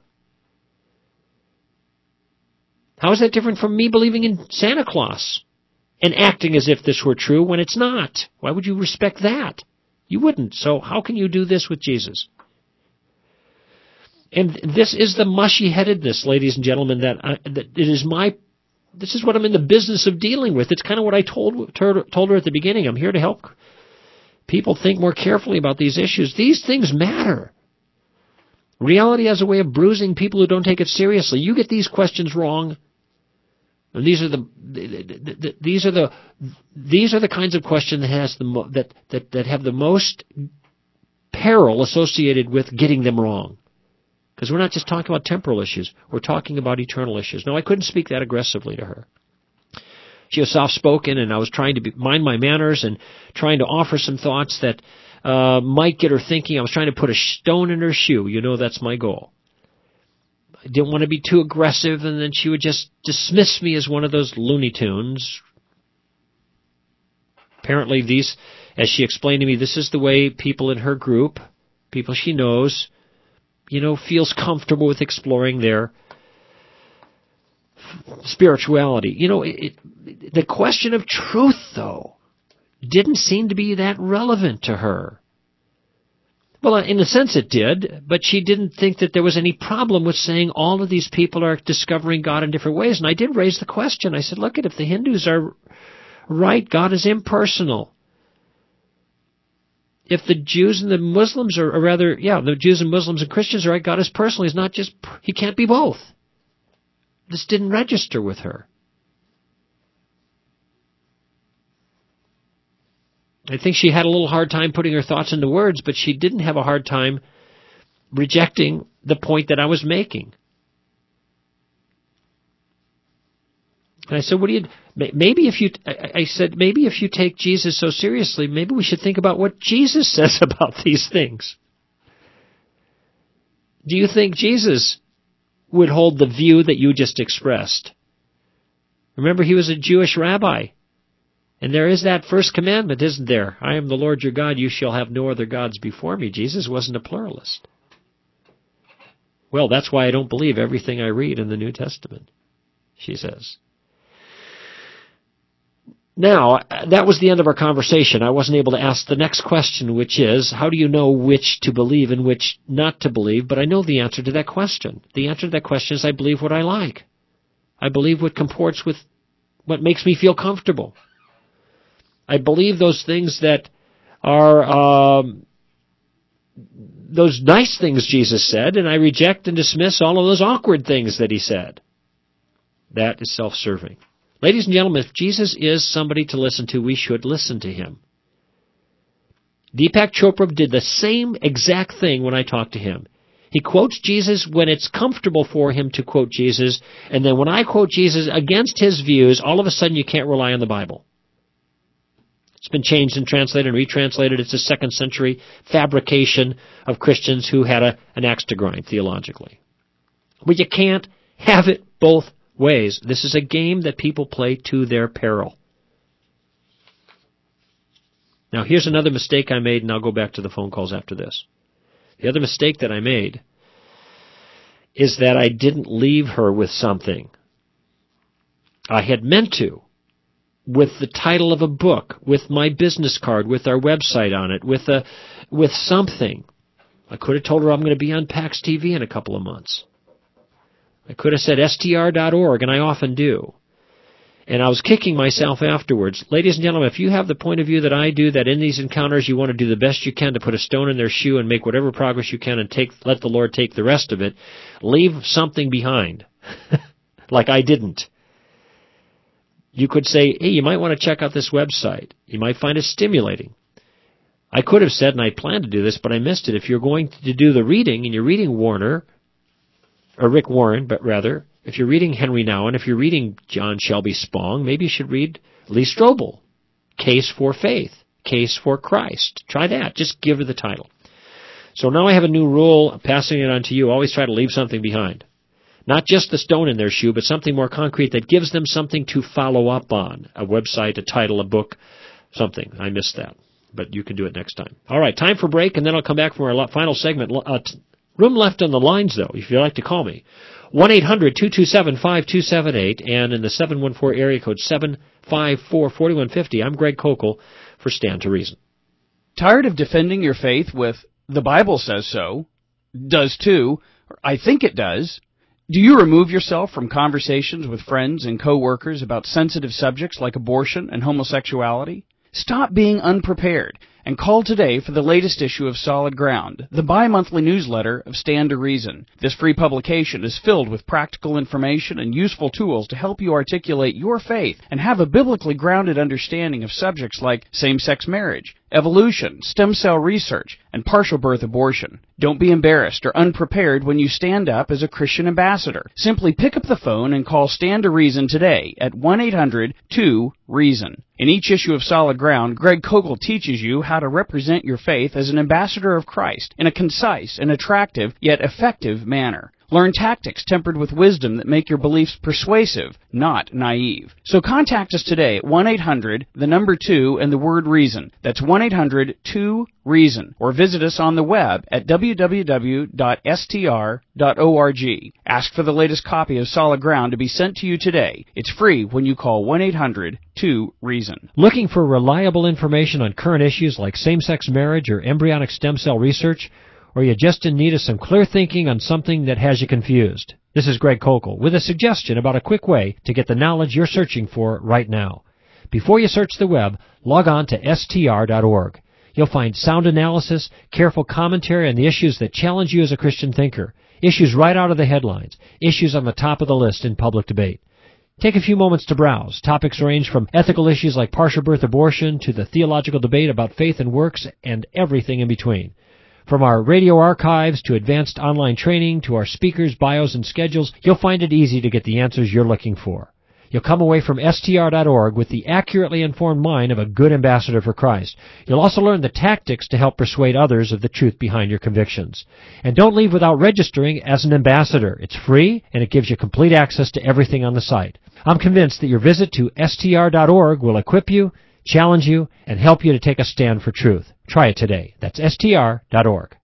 How is that different from me believing in Santa Claus and acting as if this were true when it's not? Why would you respect that? You wouldn't. So how can you do this with Jesus? And this is the mushy-headedness, ladies and gentlemen, that it is this is what I'm in the business of dealing with. It's kind of what I told her at the beginning. I'm here to help people think more carefully about these issues. These things matter. Reality has a way of bruising people who don't take it seriously. You get these questions wrong, and these are the kinds of questions that have the most peril associated with getting them wrong. Because we're not just talking about temporal issues. We're talking about eternal issues. No, I couldn't speak that aggressively to her. She was soft-spoken, and I was trying to mind my manners and trying to offer some thoughts that might get her thinking. I was trying to put a stone in her shoe. You know that's my goal. I didn't want to be too aggressive, and then she would just dismiss me as one of those Looney Tunes. Apparently these, as she explained to me, this is the way people in her group, people she knows, feels comfortable with exploring their spirituality. The question of truth, though, didn't seem to be that relevant to her. Well, in a sense it did, but she didn't think that there was any problem with saying all of these people are discovering God in different ways. And I did raise the question. I said, look, if the Hindus are right, God is impersonal. If the Jews and the Muslims the Jews and Muslims and Christians are right, God is personal. He can't be both. This didn't register with her. I think she had a little hard time putting her thoughts into words, but she didn't have a hard time rejecting the point that I was making. And I said, maybe if you take Jesus so seriously, maybe we should think about what Jesus says about these things. Do you think Jesus would hold the view that you just expressed? Remember, he was a Jewish rabbi. And there is that first commandment, isn't there? I am the Lord your God, you shall have no other gods before me. Jesus wasn't a pluralist. Well, that's why I don't believe everything I read in the New Testament, she says. Now, that was the end of our conversation. I wasn't able to ask the next question, which is, how do you know which to believe and which not to believe? But I know the answer to that question. The answer to that question is I believe what I like. I believe what comports with what makes me feel comfortable. I believe those things that are those nice things Jesus said, and I reject and dismiss all of those awkward things that he said. That is self-serving. Ladies and gentlemen, if Jesus is somebody to listen to, we should listen to him. Deepak Chopra did the same exact thing when I talked to him. He quotes Jesus when it's comfortable for him to quote Jesus, and then when I quote Jesus against his views, all of a sudden you can't rely on the Bible. It's been changed and translated and retranslated. It's a second century fabrication of Christians who had an axe to grind theologically. But you can't have it both ways. This is a game that people play to their peril. Now, here's another mistake I made, and I'll go back to the phone calls after this. The other mistake that I made is that I didn't leave her with something. I had meant to, with the title of a book, with my business card, with our website on it, with something. I could have told her I'm going to be on PAX TV in a couple of months. I could have said str.org, and I often do. And I was kicking myself afterwards. Ladies and gentlemen, if you have the point of view that I do, that in these encounters you want to do the best you can to put a stone in their shoe and make whatever progress you can and let the Lord take the rest of it, leave something behind. Like I didn't. You could say, hey, you might want to check out this website. You might find it stimulating. I could have said, and I planned to do this, but I missed it. If you're going to do the reading, and you're reading Rick Warren, but rather, if you're reading Henry Nouwen, if you're reading John Shelby Spong, maybe you should read Lee Strobel, Case for Faith, Case for Christ. Try that. Just give it the title. So now I have a new rule, passing it on to you. Always try to leave something behind. Not just the stone in their shoe, but something more concrete that gives them something to follow up on. A website, a title, a book, something. I missed that. But you can do it next time. All right, time for break, and then I'll come back for our final segment. Room left on the lines, though, if you'd like to call me. 1-800-227-5278, and in the 714 area code 754-4150. I'm Greg Kokel for Stand to Reason. Tired of defending your faith with, the Bible says so, does too, or I think it does? Do you remove yourself from conversations with friends and co-workers about sensitive subjects like abortion and homosexuality? Stop being unprepared and call today for the latest issue of Solid Ground, the bi-monthly newsletter of Stand to Reason. This free publication is filled with practical information and useful tools to help you articulate your faith and have a biblically grounded understanding of subjects like same-sex marriage, evolution, stem cell research, and partial birth abortion. Don't be embarrassed or unprepared when you stand up as a Christian ambassador. Simply pick up the phone and call Stand to Reason today at 1-800-2-REASON. In each issue of Solid Ground, Greg Kokel teaches you how to represent your faith as an ambassador of Christ in a concise and attractive yet effective manner. Learn tactics tempered with wisdom that make your beliefs persuasive, not naive. So contact us today at 1-800-2 and the word reason. That's 1-800-2-REASON. Or visit us on the web at www.str.org. Ask for the latest copy of Solid Ground to be sent to you today. It's free when you call 1-800-2-REASON. Looking for reliable information on current issues like same-sex marriage or embryonic stem cell research? Or you just in need of some clear thinking on something that has you confused? This is Greg Kokel with a suggestion about a quick way to get the knowledge you're searching for right now. Before you search the web, log on to str.org. You'll find sound analysis, careful commentary on the issues that challenge you as a Christian thinker, issues right out of the headlines, issues on the top of the list in public debate. Take a few moments to browse. Topics range from ethical issues like partial birth abortion to the theological debate about faith and works and everything in between. From our radio archives to advanced online training to our speakers, bios, and schedules, you'll find it easy to get the answers you're looking for. You'll come away from str.org with the accurately informed mind of a good ambassador for Christ. You'll also learn the tactics to help persuade others of the truth behind your convictions. And don't leave without registering as an ambassador. It's free, and it gives you complete access to everything on the site. I'm convinced that your visit to str.org will equip you, challenge you, and help you to take a stand for truth. Try it today. That's str.org.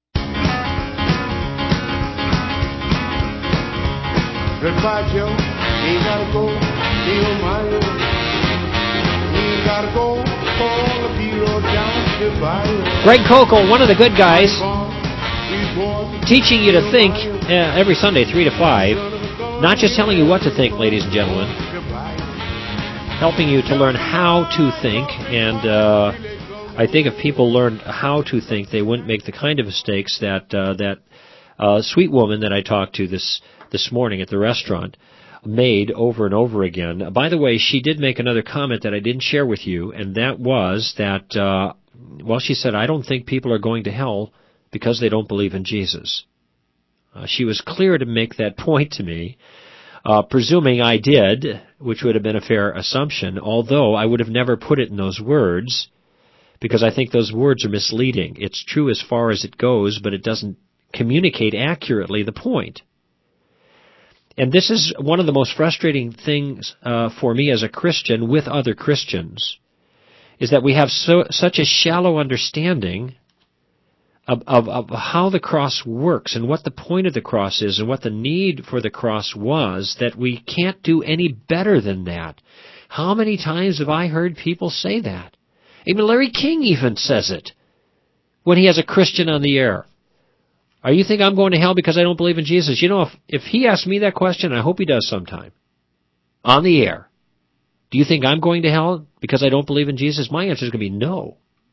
Goodbye, Joe. Ain't gotta go. Stay on my own. Ain't gotta go. Call the bureau down. Goodbye. Greg Kokel, one of the good guys, teaching you to think every Sunday, 3 to 5. Not just telling you what to think, ladies and gentlemen. Helping you to learn how to think, and I think if people learned how to think, they wouldn't make the kind of mistakes that sweet woman that I talked to this morning at the restaurant made over and over again. By the way, she did make another comment that I didn't share with you, and that was that, she said, I don't think people are going to hell because they don't believe in Jesus. She was clear to make that point to me. Presuming I did, which would have been a fair assumption, although I would have never put it in those words, because I think those words are misleading. It's true as far as it goes, but it doesn't communicate accurately the point. And this is one of the most frustrating things for me as a Christian with other Christians, is that we have such a shallow understanding of how the cross works and what the point of the cross is and what the need for the cross was, that we can't do any better than that. How many times have I heard people say that? Even Larry King even says it when he has a Christian on the air. Are you think I'm going to hell because I don't believe in Jesus? You know, if he asks me that question, I hope he does sometime, on the air, Do you think I'm going to hell because I don't believe in Jesus? My answer is going to be no.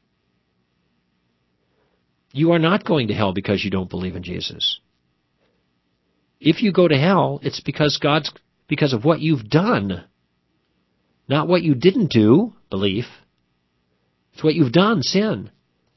You are not going to hell because you don't believe in Jesus. If you go to hell, it's because of what you've done. Not what you didn't do, belief. It's what you've done, sin.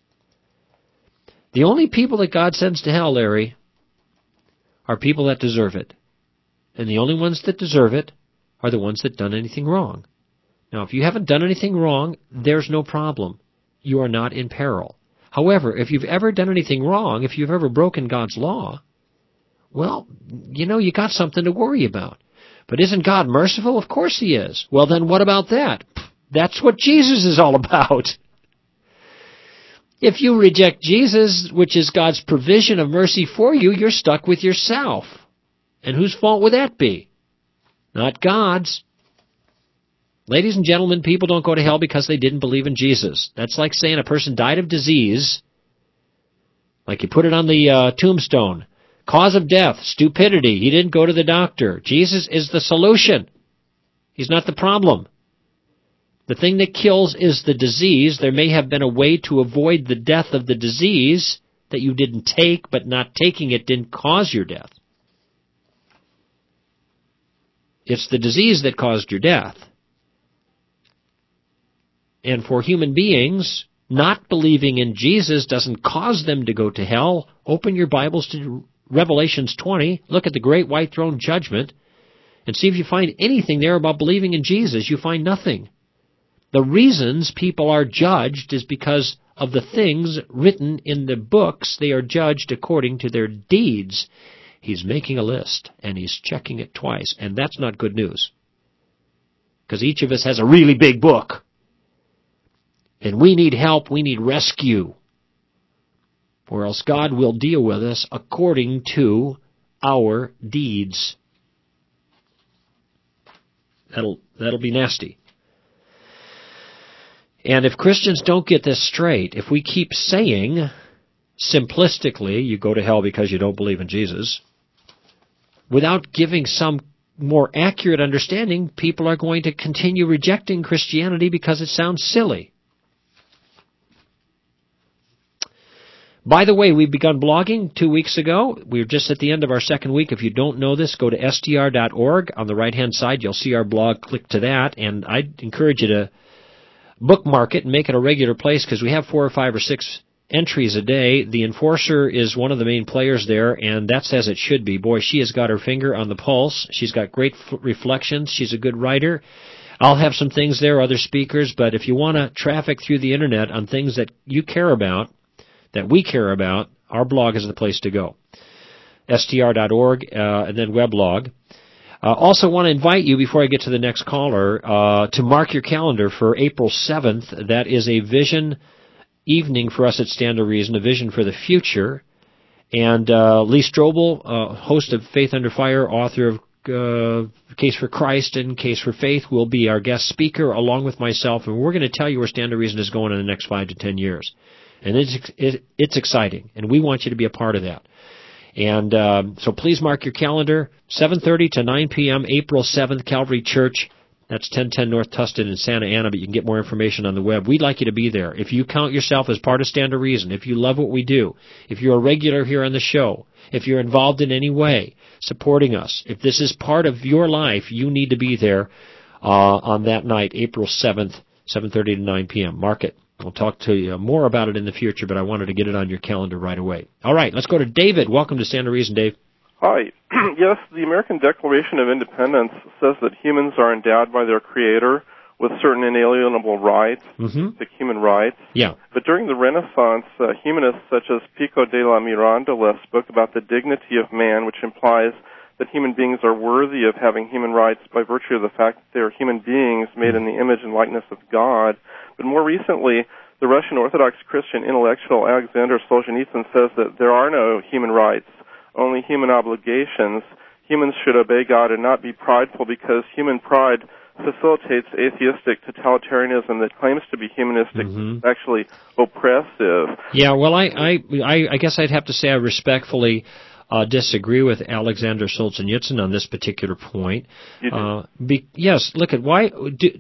The only people that God sends to hell, Larry, are people that deserve it. And the only ones that deserve it are the ones that done anything wrong. Now, if you haven't done anything wrong, there's no problem. You are not in peril. However, if you've ever done anything wrong, if you've ever broken God's law, well, you got something to worry about. But isn't God merciful? Of course He is. Well, then what about that? That's what Jesus is all about. If you reject Jesus, which is God's provision of mercy for you, you're stuck with yourself. And whose fault would that be? Not God's. Ladies and gentlemen, people don't go to hell because they didn't believe in Jesus. That's like saying a person died of disease, like you put it on the tombstone. Cause of death, stupidity. He didn't go to the doctor. Jesus is the solution. He's not the problem. The thing that kills is the disease. There may have been a way to avoid the death of the disease that you didn't take, but not taking it didn't cause your death. It's the disease that caused your death. And for human beings, not believing in Jesus doesn't cause them to go to hell. Open your Bibles to Revelations 20. Look at the great white throne judgment and see if you find anything there about believing in Jesus. You find nothing. The reasons people are judged is because of the things written in the books. They are judged according to their deeds. He's making a list, and he's checking it twice, and that's not good news. Because each of us has a really big book. And we need help, we need rescue. Or else God will deal with us according to our deeds. That'll be nasty. And if Christians don't get this straight, if we keep saying simplistically, you go to hell because you don't believe in Jesus, without giving some more accurate understanding, people are going to continue rejecting Christianity because it sounds silly. By the way, we've begun blogging 2 weeks ago. We're just at the end of our second week. If you don't know this, go to str.org. On the right-hand side, you'll see our blog. Click to that, and I'd encourage you to bookmark it and make it a regular place because we have 4 or 5 or 6 entries a day. The Enforcer is one of the main players there, and that's as it should be. Boy, she has got her finger on the pulse. She's got great reflections. She's a good writer. I'll have some things there, other speakers, but if you want to traffic through the Internet on things that you care about, that we care about, our blog is the place to go. str.org and then weblog. Also want to invite you, before I get to the next caller, to mark your calendar for April 7th. That is a vision evening for us at Stand to Reason, a vision for the future. And Lee Strobel, host of Faith Under Fire, author of Case for Christ and Case for Faith, will be our guest speaker along with myself. And we're going to tell you where Stand to Reason is going in the next 5 to 10 years. And it's exciting, and we want you to be a part of that. And so please mark your calendar, 7:30 to 9 p.m., April 7th, Calvary Church. That's 1010 North Tustin in Santa Ana, but you can get more information on the web. We'd like you to be there. If you count yourself as part of Stand to Reason, if you love what we do, if you're a regular here on the show, if you're involved in any way supporting us, if this is part of your life, you need to be there on that night, April 7th, 7:30 to 9 p.m. Mark it. We'll talk to you more about it in the future, but I wanted to get it on your calendar right away. All right, let's go to David. Welcome to Stand to Reason, Dave. Hi. Yes, the American Declaration of Independence says that humans are endowed by their Creator with certain inalienable rights, the human rights. Yeah. But during the Renaissance, humanists such as Pico de la Mirandola spoke about the dignity of man, which implies that human beings are worthy of having human rights by virtue of the fact that they are human beings made in the image and likeness of God. But more recently, the Russian Orthodox Christian intellectual Alexander Solzhenitsyn says that there are no human rights, only human obligations. Humans should obey God and not be prideful because human pride facilitates atheistic totalitarianism that claims to be humanistic, actually oppressive. Yeah, well, I guess I'd have to say I respectfully disagree with Alexander Solzhenitsyn on this particular point. Yes, look at why...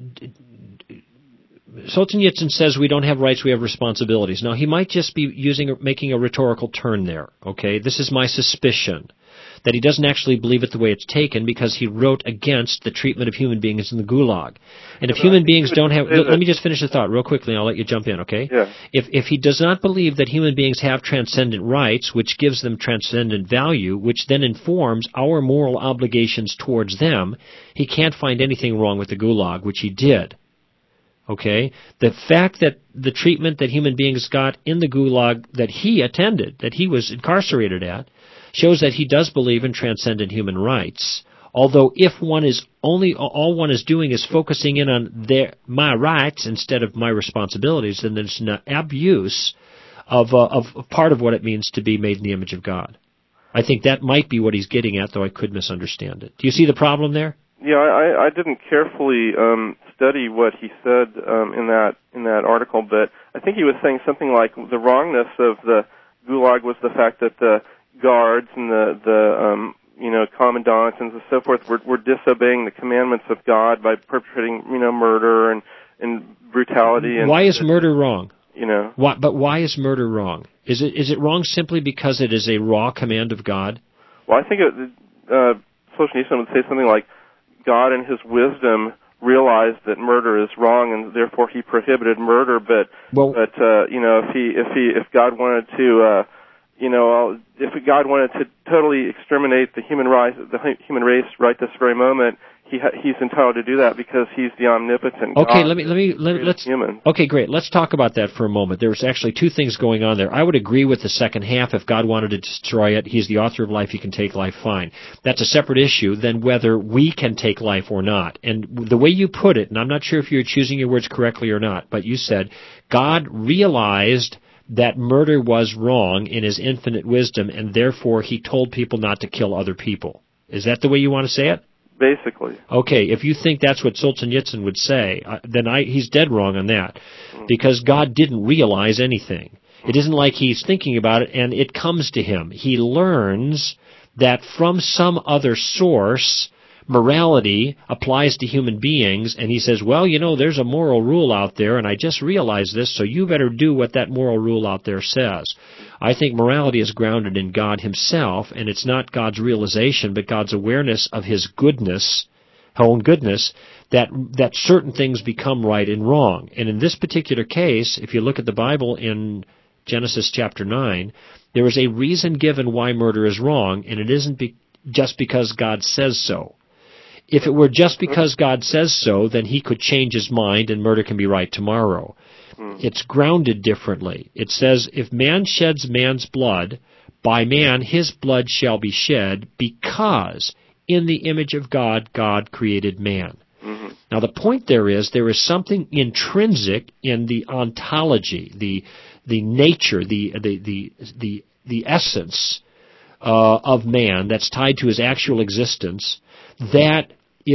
Solzhenitsyn says we don't have rights, we have responsibilities. Now, he might just be making a rhetorical turn there, okay? This is my suspicion, that he doesn't actually believe it the way it's taken because he wrote against the treatment of human beings in the Gulag. And if human beings don't have... Let me just finish the thought real quickly, and I'll let you jump in, okay? Yeah. If he does not believe that human beings have transcendent rights, which gives them transcendent value, which then informs our moral obligations towards them, he can't find anything wrong with the Gulag, which he did. Okay? The fact that the treatment that human beings got in the Gulag that he attended, that he was incarcerated at, shows that he does believe in transcendent human rights. Although if all one is doing is focusing in on my rights instead of my responsibilities, then there's an abuse of part of what it means to be made in the image of God. I think that might be what he's getting at, though I could misunderstand it. Do you see the problem there? Yeah, I didn't carefully study what he said in that article, but I think he was saying something like the wrongness of the Gulag was the fact that the guards and the commandants and so forth were disobeying the commandments of God by perpetrating murder and brutality. And why is murder wrong? But why is murder wrong? Is it wrong simply because it is a raw command of God? Well, I think Solzhenitsyn would say something like, God in his wisdom realized that murder is wrong and therefore he prohibited murder, but if God wanted to if God wanted to totally exterminate the human race right this very moment, he's entitled to do that because he's the omnipotent God. Okay, let's human. Okay, great. Let's talk about that for a moment. There's actually two things going on there. I would agree with the second half. If God wanted to destroy it, he's the author of life, he can take life, fine. That's a separate issue than whether we can take life or not. And the way you put it, and I'm not sure if you're choosing your words correctly or not, but you said God realized that murder was wrong in his infinite wisdom, and therefore he told people not to kill other people. Is that the way you want to say it? Basically. Okay, if you think that's what Solzhenitsyn would say, then he's dead wrong on that, because God didn't realize anything. It isn't like he's thinking about it and it comes to him. He learns that from some other source, morality applies to human beings, and he says, well, there's a moral rule out there, and I just realized this, so you better do what that moral rule out there says. I think morality is grounded in God himself, and it's not God's realization, but God's awareness of his goodness, own goodness, that certain things become right and wrong. And in this particular case, if you look at the Bible in Genesis chapter 9, there is a reason given why murder is wrong, and it isn't just because God says so. If it were just because God says so, then he could change his mind and murder can be right tomorrow. It's grounded differently. It says, if man sheds man's blood, by man his blood shall be shed, because in the image of God, God created man. Mm-hmm. Now the point there is something intrinsic in the ontology, the nature, the essence of man that's tied to his actual existence, that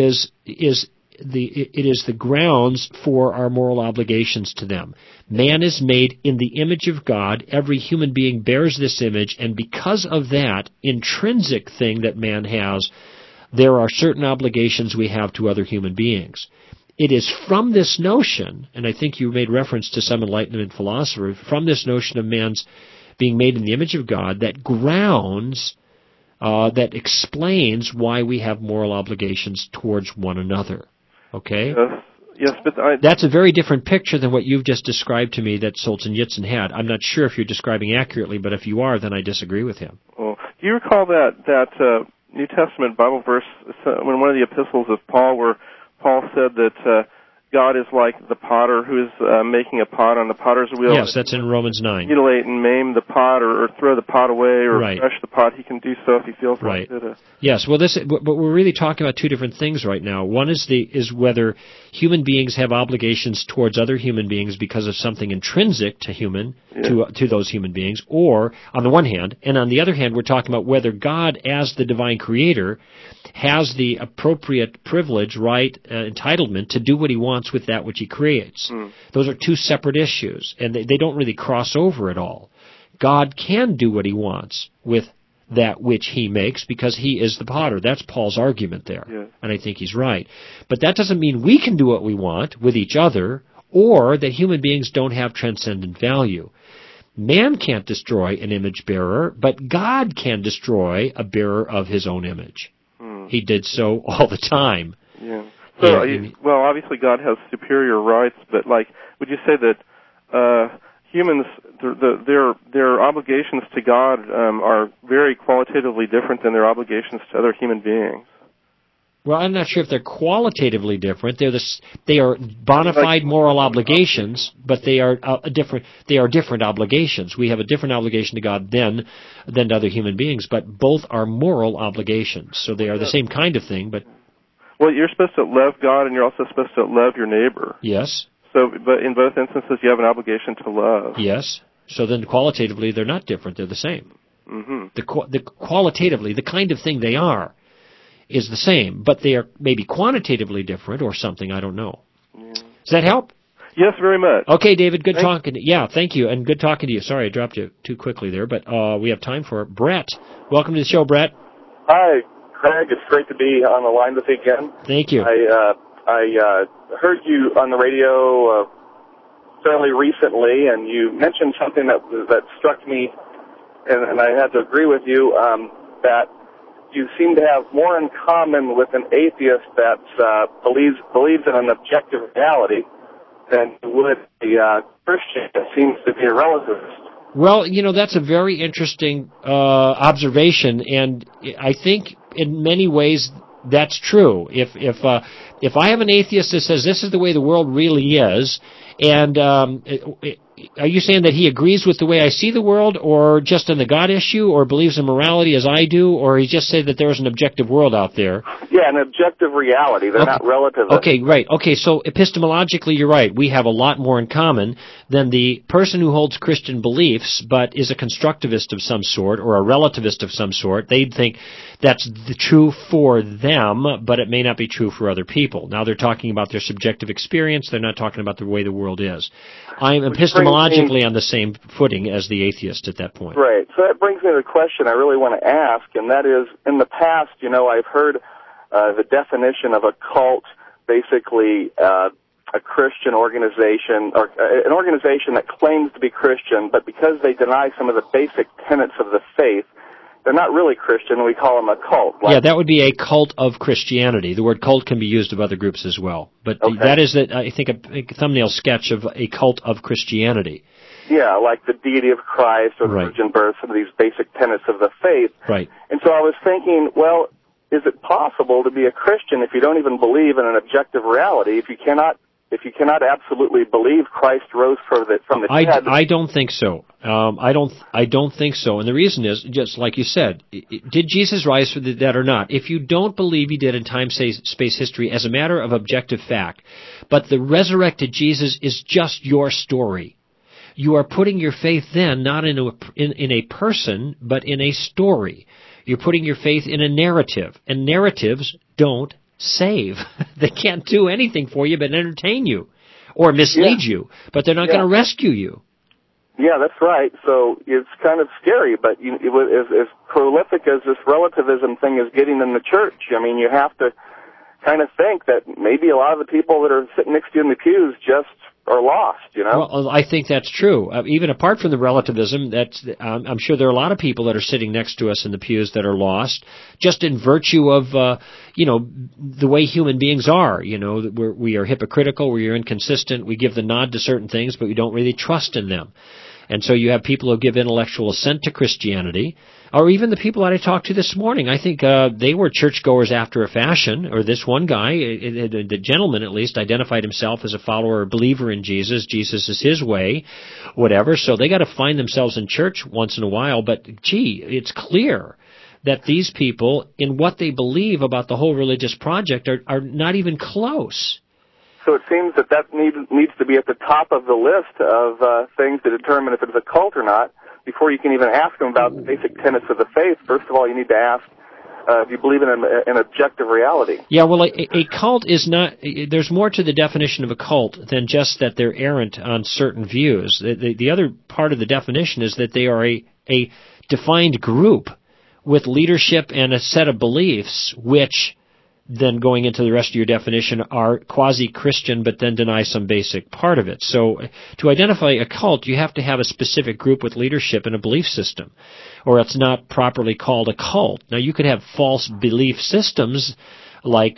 it is the grounds for our moral obligations to them. Man is made in the image of God. Every human being bears this image, and because of that intrinsic thing that man has, there are certain obligations we have to other human beings. It is from this notion, and I think you made reference to some Enlightenment philosopher, from this notion of man's being made in the image of God, that grounds that explains why we have moral obligations towards one another. Okay? Yes, but that's a very different picture than what you've just described to me that Solzhenitsyn had. I'm not sure if you're describing accurately, but if you are, then I disagree with him. Well, do you recall that New Testament Bible verse when one of the epistles of Paul, where Paul said that God is like the potter who is making a pot on the potter's wheel. Yes, that's in Romans 9. Mutilate and maim the pot, or throw the pot away, or right. crush the pot. He can do so if he feels like it. Yes, well, but we're really talking about two different things right now. One is whether human beings have obligations towards other human beings because of something intrinsic to to those human beings, or on the one hand, and on the other hand, we're talking about whether God, as the divine creator, has the appropriate privilege, right, entitlement to do what he wants with that which he creates. Those are two separate issues, and they don't really cross over at all. God can do what he wants with that which he makes because he is the potter. That's Paul's argument there. Yes. And I think he's right. But that doesn't mean we can do what we want with each other or that human beings don't have transcendent value. Man can't destroy an image bearer, but God can destroy a bearer of his own image. He did so all the time. Yeah. So, well, obviously God has superior rights, but would you say that humans, their obligations to God are very qualitatively different than their obligations to other human beings? Well, I'm not sure if they're qualitatively different. They are bona fide moral obligations, but they are different. They are different obligations. We have a different obligation to God than to other human beings, but both are moral obligations. So they are the same kind of thing, but. Well, you're supposed to love God, and you're also supposed to love your neighbor. Yes. So, but in both instances, you have an obligation to love. Yes. So then, qualitatively, they're not different. They're the same. Mm-hmm. The qualitatively, the kind of thing they are, is the same, but they are maybe quantitatively different or something. I don't know. Yeah. Does that help? Yes, very much. Okay, David. Good talking. Yeah, thank you, and good talking to you. Sorry, I dropped you too quickly there, but we have time for Brett. Welcome to the show, Brett. Hi, Craig. It's great to be on the line with you again. Thank you. I heard you on the radio fairly recently, and you mentioned something that struck me, and I had to agree with you, that you seem to have more in common with an atheist that believes in an objective reality than you would a Christian that seems to be a relativist. Well, that's a very interesting observation, and I think in many ways that's true. If I have an atheist that says this is the way the world really is, and are you saying that he agrees with the way I see the world, or just on the God issue, or believes in morality as I do, or he just said that there is an objective world out there? Yeah, an objective reality. They're not relative. Okay, right. Okay, so epistemologically you're right. We have a lot more in common than the person who holds Christian beliefs but is a constructivist of some sort or a relativist of some sort. They'd think that's true for them, but it may not be true for other people. Now they're talking about their subjective experience. They're not talking about the way the world is. I'm epistemologically on the same footing as the atheist at that point. Right. So that brings me to the question I really want to ask, and that is, in the past, I've heard the definition of a cult, basically a Christian organization, or an organization that claims to be Christian, but because they deny some of the basic tenets of the faith, they're not really Christian, and we call them a cult. Yeah, that would be a cult of Christianity. The word cult can be used of other groups as well. But that is, I think, a thumbnail sketch of a cult of Christianity. Yeah, like the deity of Christ or the virgin birth, some of these basic tenets of the faith. Right. And so I was thinking, well, is it possible to be a Christian if you don't even believe in an objective reality, if you cannot absolutely believe Christ rose from the dead? I don't think so. I don't think so. And the reason is, just like you said, did Jesus rise from the dead or not? If you don't believe he did in time, space, history as a matter of objective fact, but the resurrected Jesus is just your story, you are putting your faith then not in a person, but in a story. You're putting your faith in a narrative, and narratives don't save. They can't do anything for you but entertain you or mislead you, but they're not going to rescue you. Yeah, that's right. So it's kind of scary, but as prolific as this relativism thing is getting in the church, you have to kind of think that maybe a lot of the people that are sitting next to you in the pews just are lost, Well, I think that's true. Even apart from the relativism, I'm sure there are a lot of people that are sitting next to us in the pews that are lost, just in virtue of, the way human beings are. We are hypocritical, we are inconsistent, we give the nod to certain things, but we don't really trust in them. And so you have people who give intellectual assent to Christianity, or even the people that I talked to this morning. I think they were churchgoers after a fashion, or this one guy, the gentleman at least, identified himself as a follower or believer in Jesus. Jesus is his way, whatever. So they got to find themselves in church once in a while. But, it's clear that these people, in what they believe about the whole religious project, are not even close. So it seems that needs to be at the top of the list of things to determine if it's a cult or not. Before you can even ask them about the basic tenets of the faith, first of all, you need to ask, do you believe in an objective reality? Yeah, well, a cult is not, there's more to the definition of a cult than just that they're errant on certain views. The other part of the definition is that they are a defined group with leadership and a set of beliefs which, then going into the rest of your definition, are quasi-Christian but then deny some basic part of it. So to identify a cult, you have to have a specific group with leadership and a belief system, or it's not properly called a cult. Now, you could have false belief systems like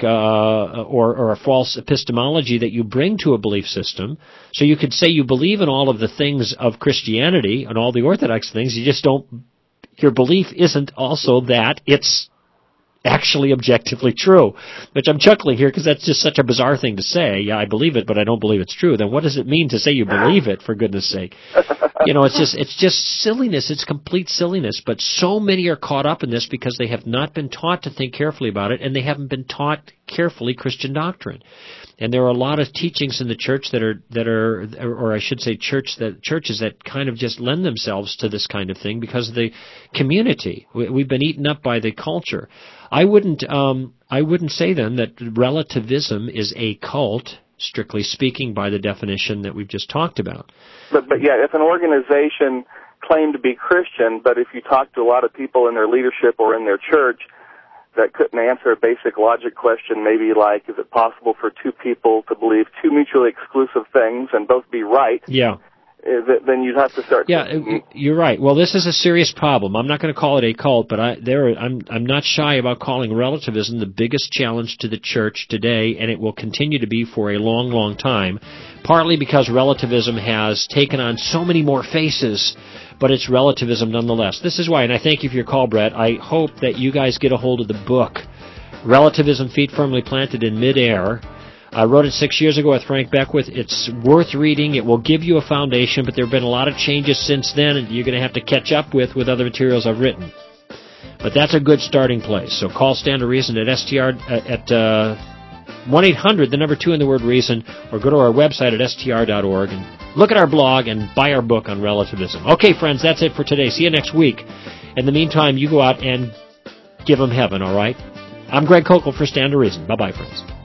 or a false epistemology that you bring to a belief system. So you could say you believe in all of the things of Christianity and all the orthodox things, you just don't, your belief isn't also that it's actually objectively true, which I'm chuckling here because that's just such a bizarre thing to say. Yeah, I believe it, but I don't believe it's true. Then what does it mean to say you believe it, for goodness sake? It's just silliness. It's complete silliness. But so many are caught up in this because they have not been taught to think carefully about it, and they haven't been taught carefully Christian doctrine. And there are a lot of teachings in the church that are, or I should say, churches that kind of just lend themselves to this kind of thing because of the community. We've been eaten up by the culture. I wouldn't say then that relativism is a cult, strictly speaking, by the definition that we've just talked about. But yeah, if an organization claimed to be Christian, but if you talk to a lot of people in their leadership or in their church that couldn't answer a basic logic question, maybe like, is it possible for two people to believe two mutually exclusive things and both be right? Yeah. Then you'd have to start. Yeah, you're right. Well, this is a serious problem. I'm not going to call it a cult, but I'm not shy about calling relativism the biggest challenge to the church today, and it will continue to be for a long, long time, partly because relativism has taken on so many more faces, but it's relativism nonetheless. This is why, and I thank you for your call, Brett. I hope that you guys get a hold of the book, Relativism, Feet Firmly Planted in Midair. I wrote it 6 years ago with Frank Beckwith. It's worth reading. It will give you a foundation, but there have been a lot of changes since then, and you're going to have to catch up with other materials I've written. But that's a good starting place. So call Stand to Reason at STR at 1-800, the number 2 in the word reason, or go to our website at str.org and look at our blog and buy our book on relativism. Okay, friends, that's it for today. See you next week. In the meantime, you go out and give them heaven, all right? I'm Greg Kokel for Stand to Reason. Bye-bye, friends.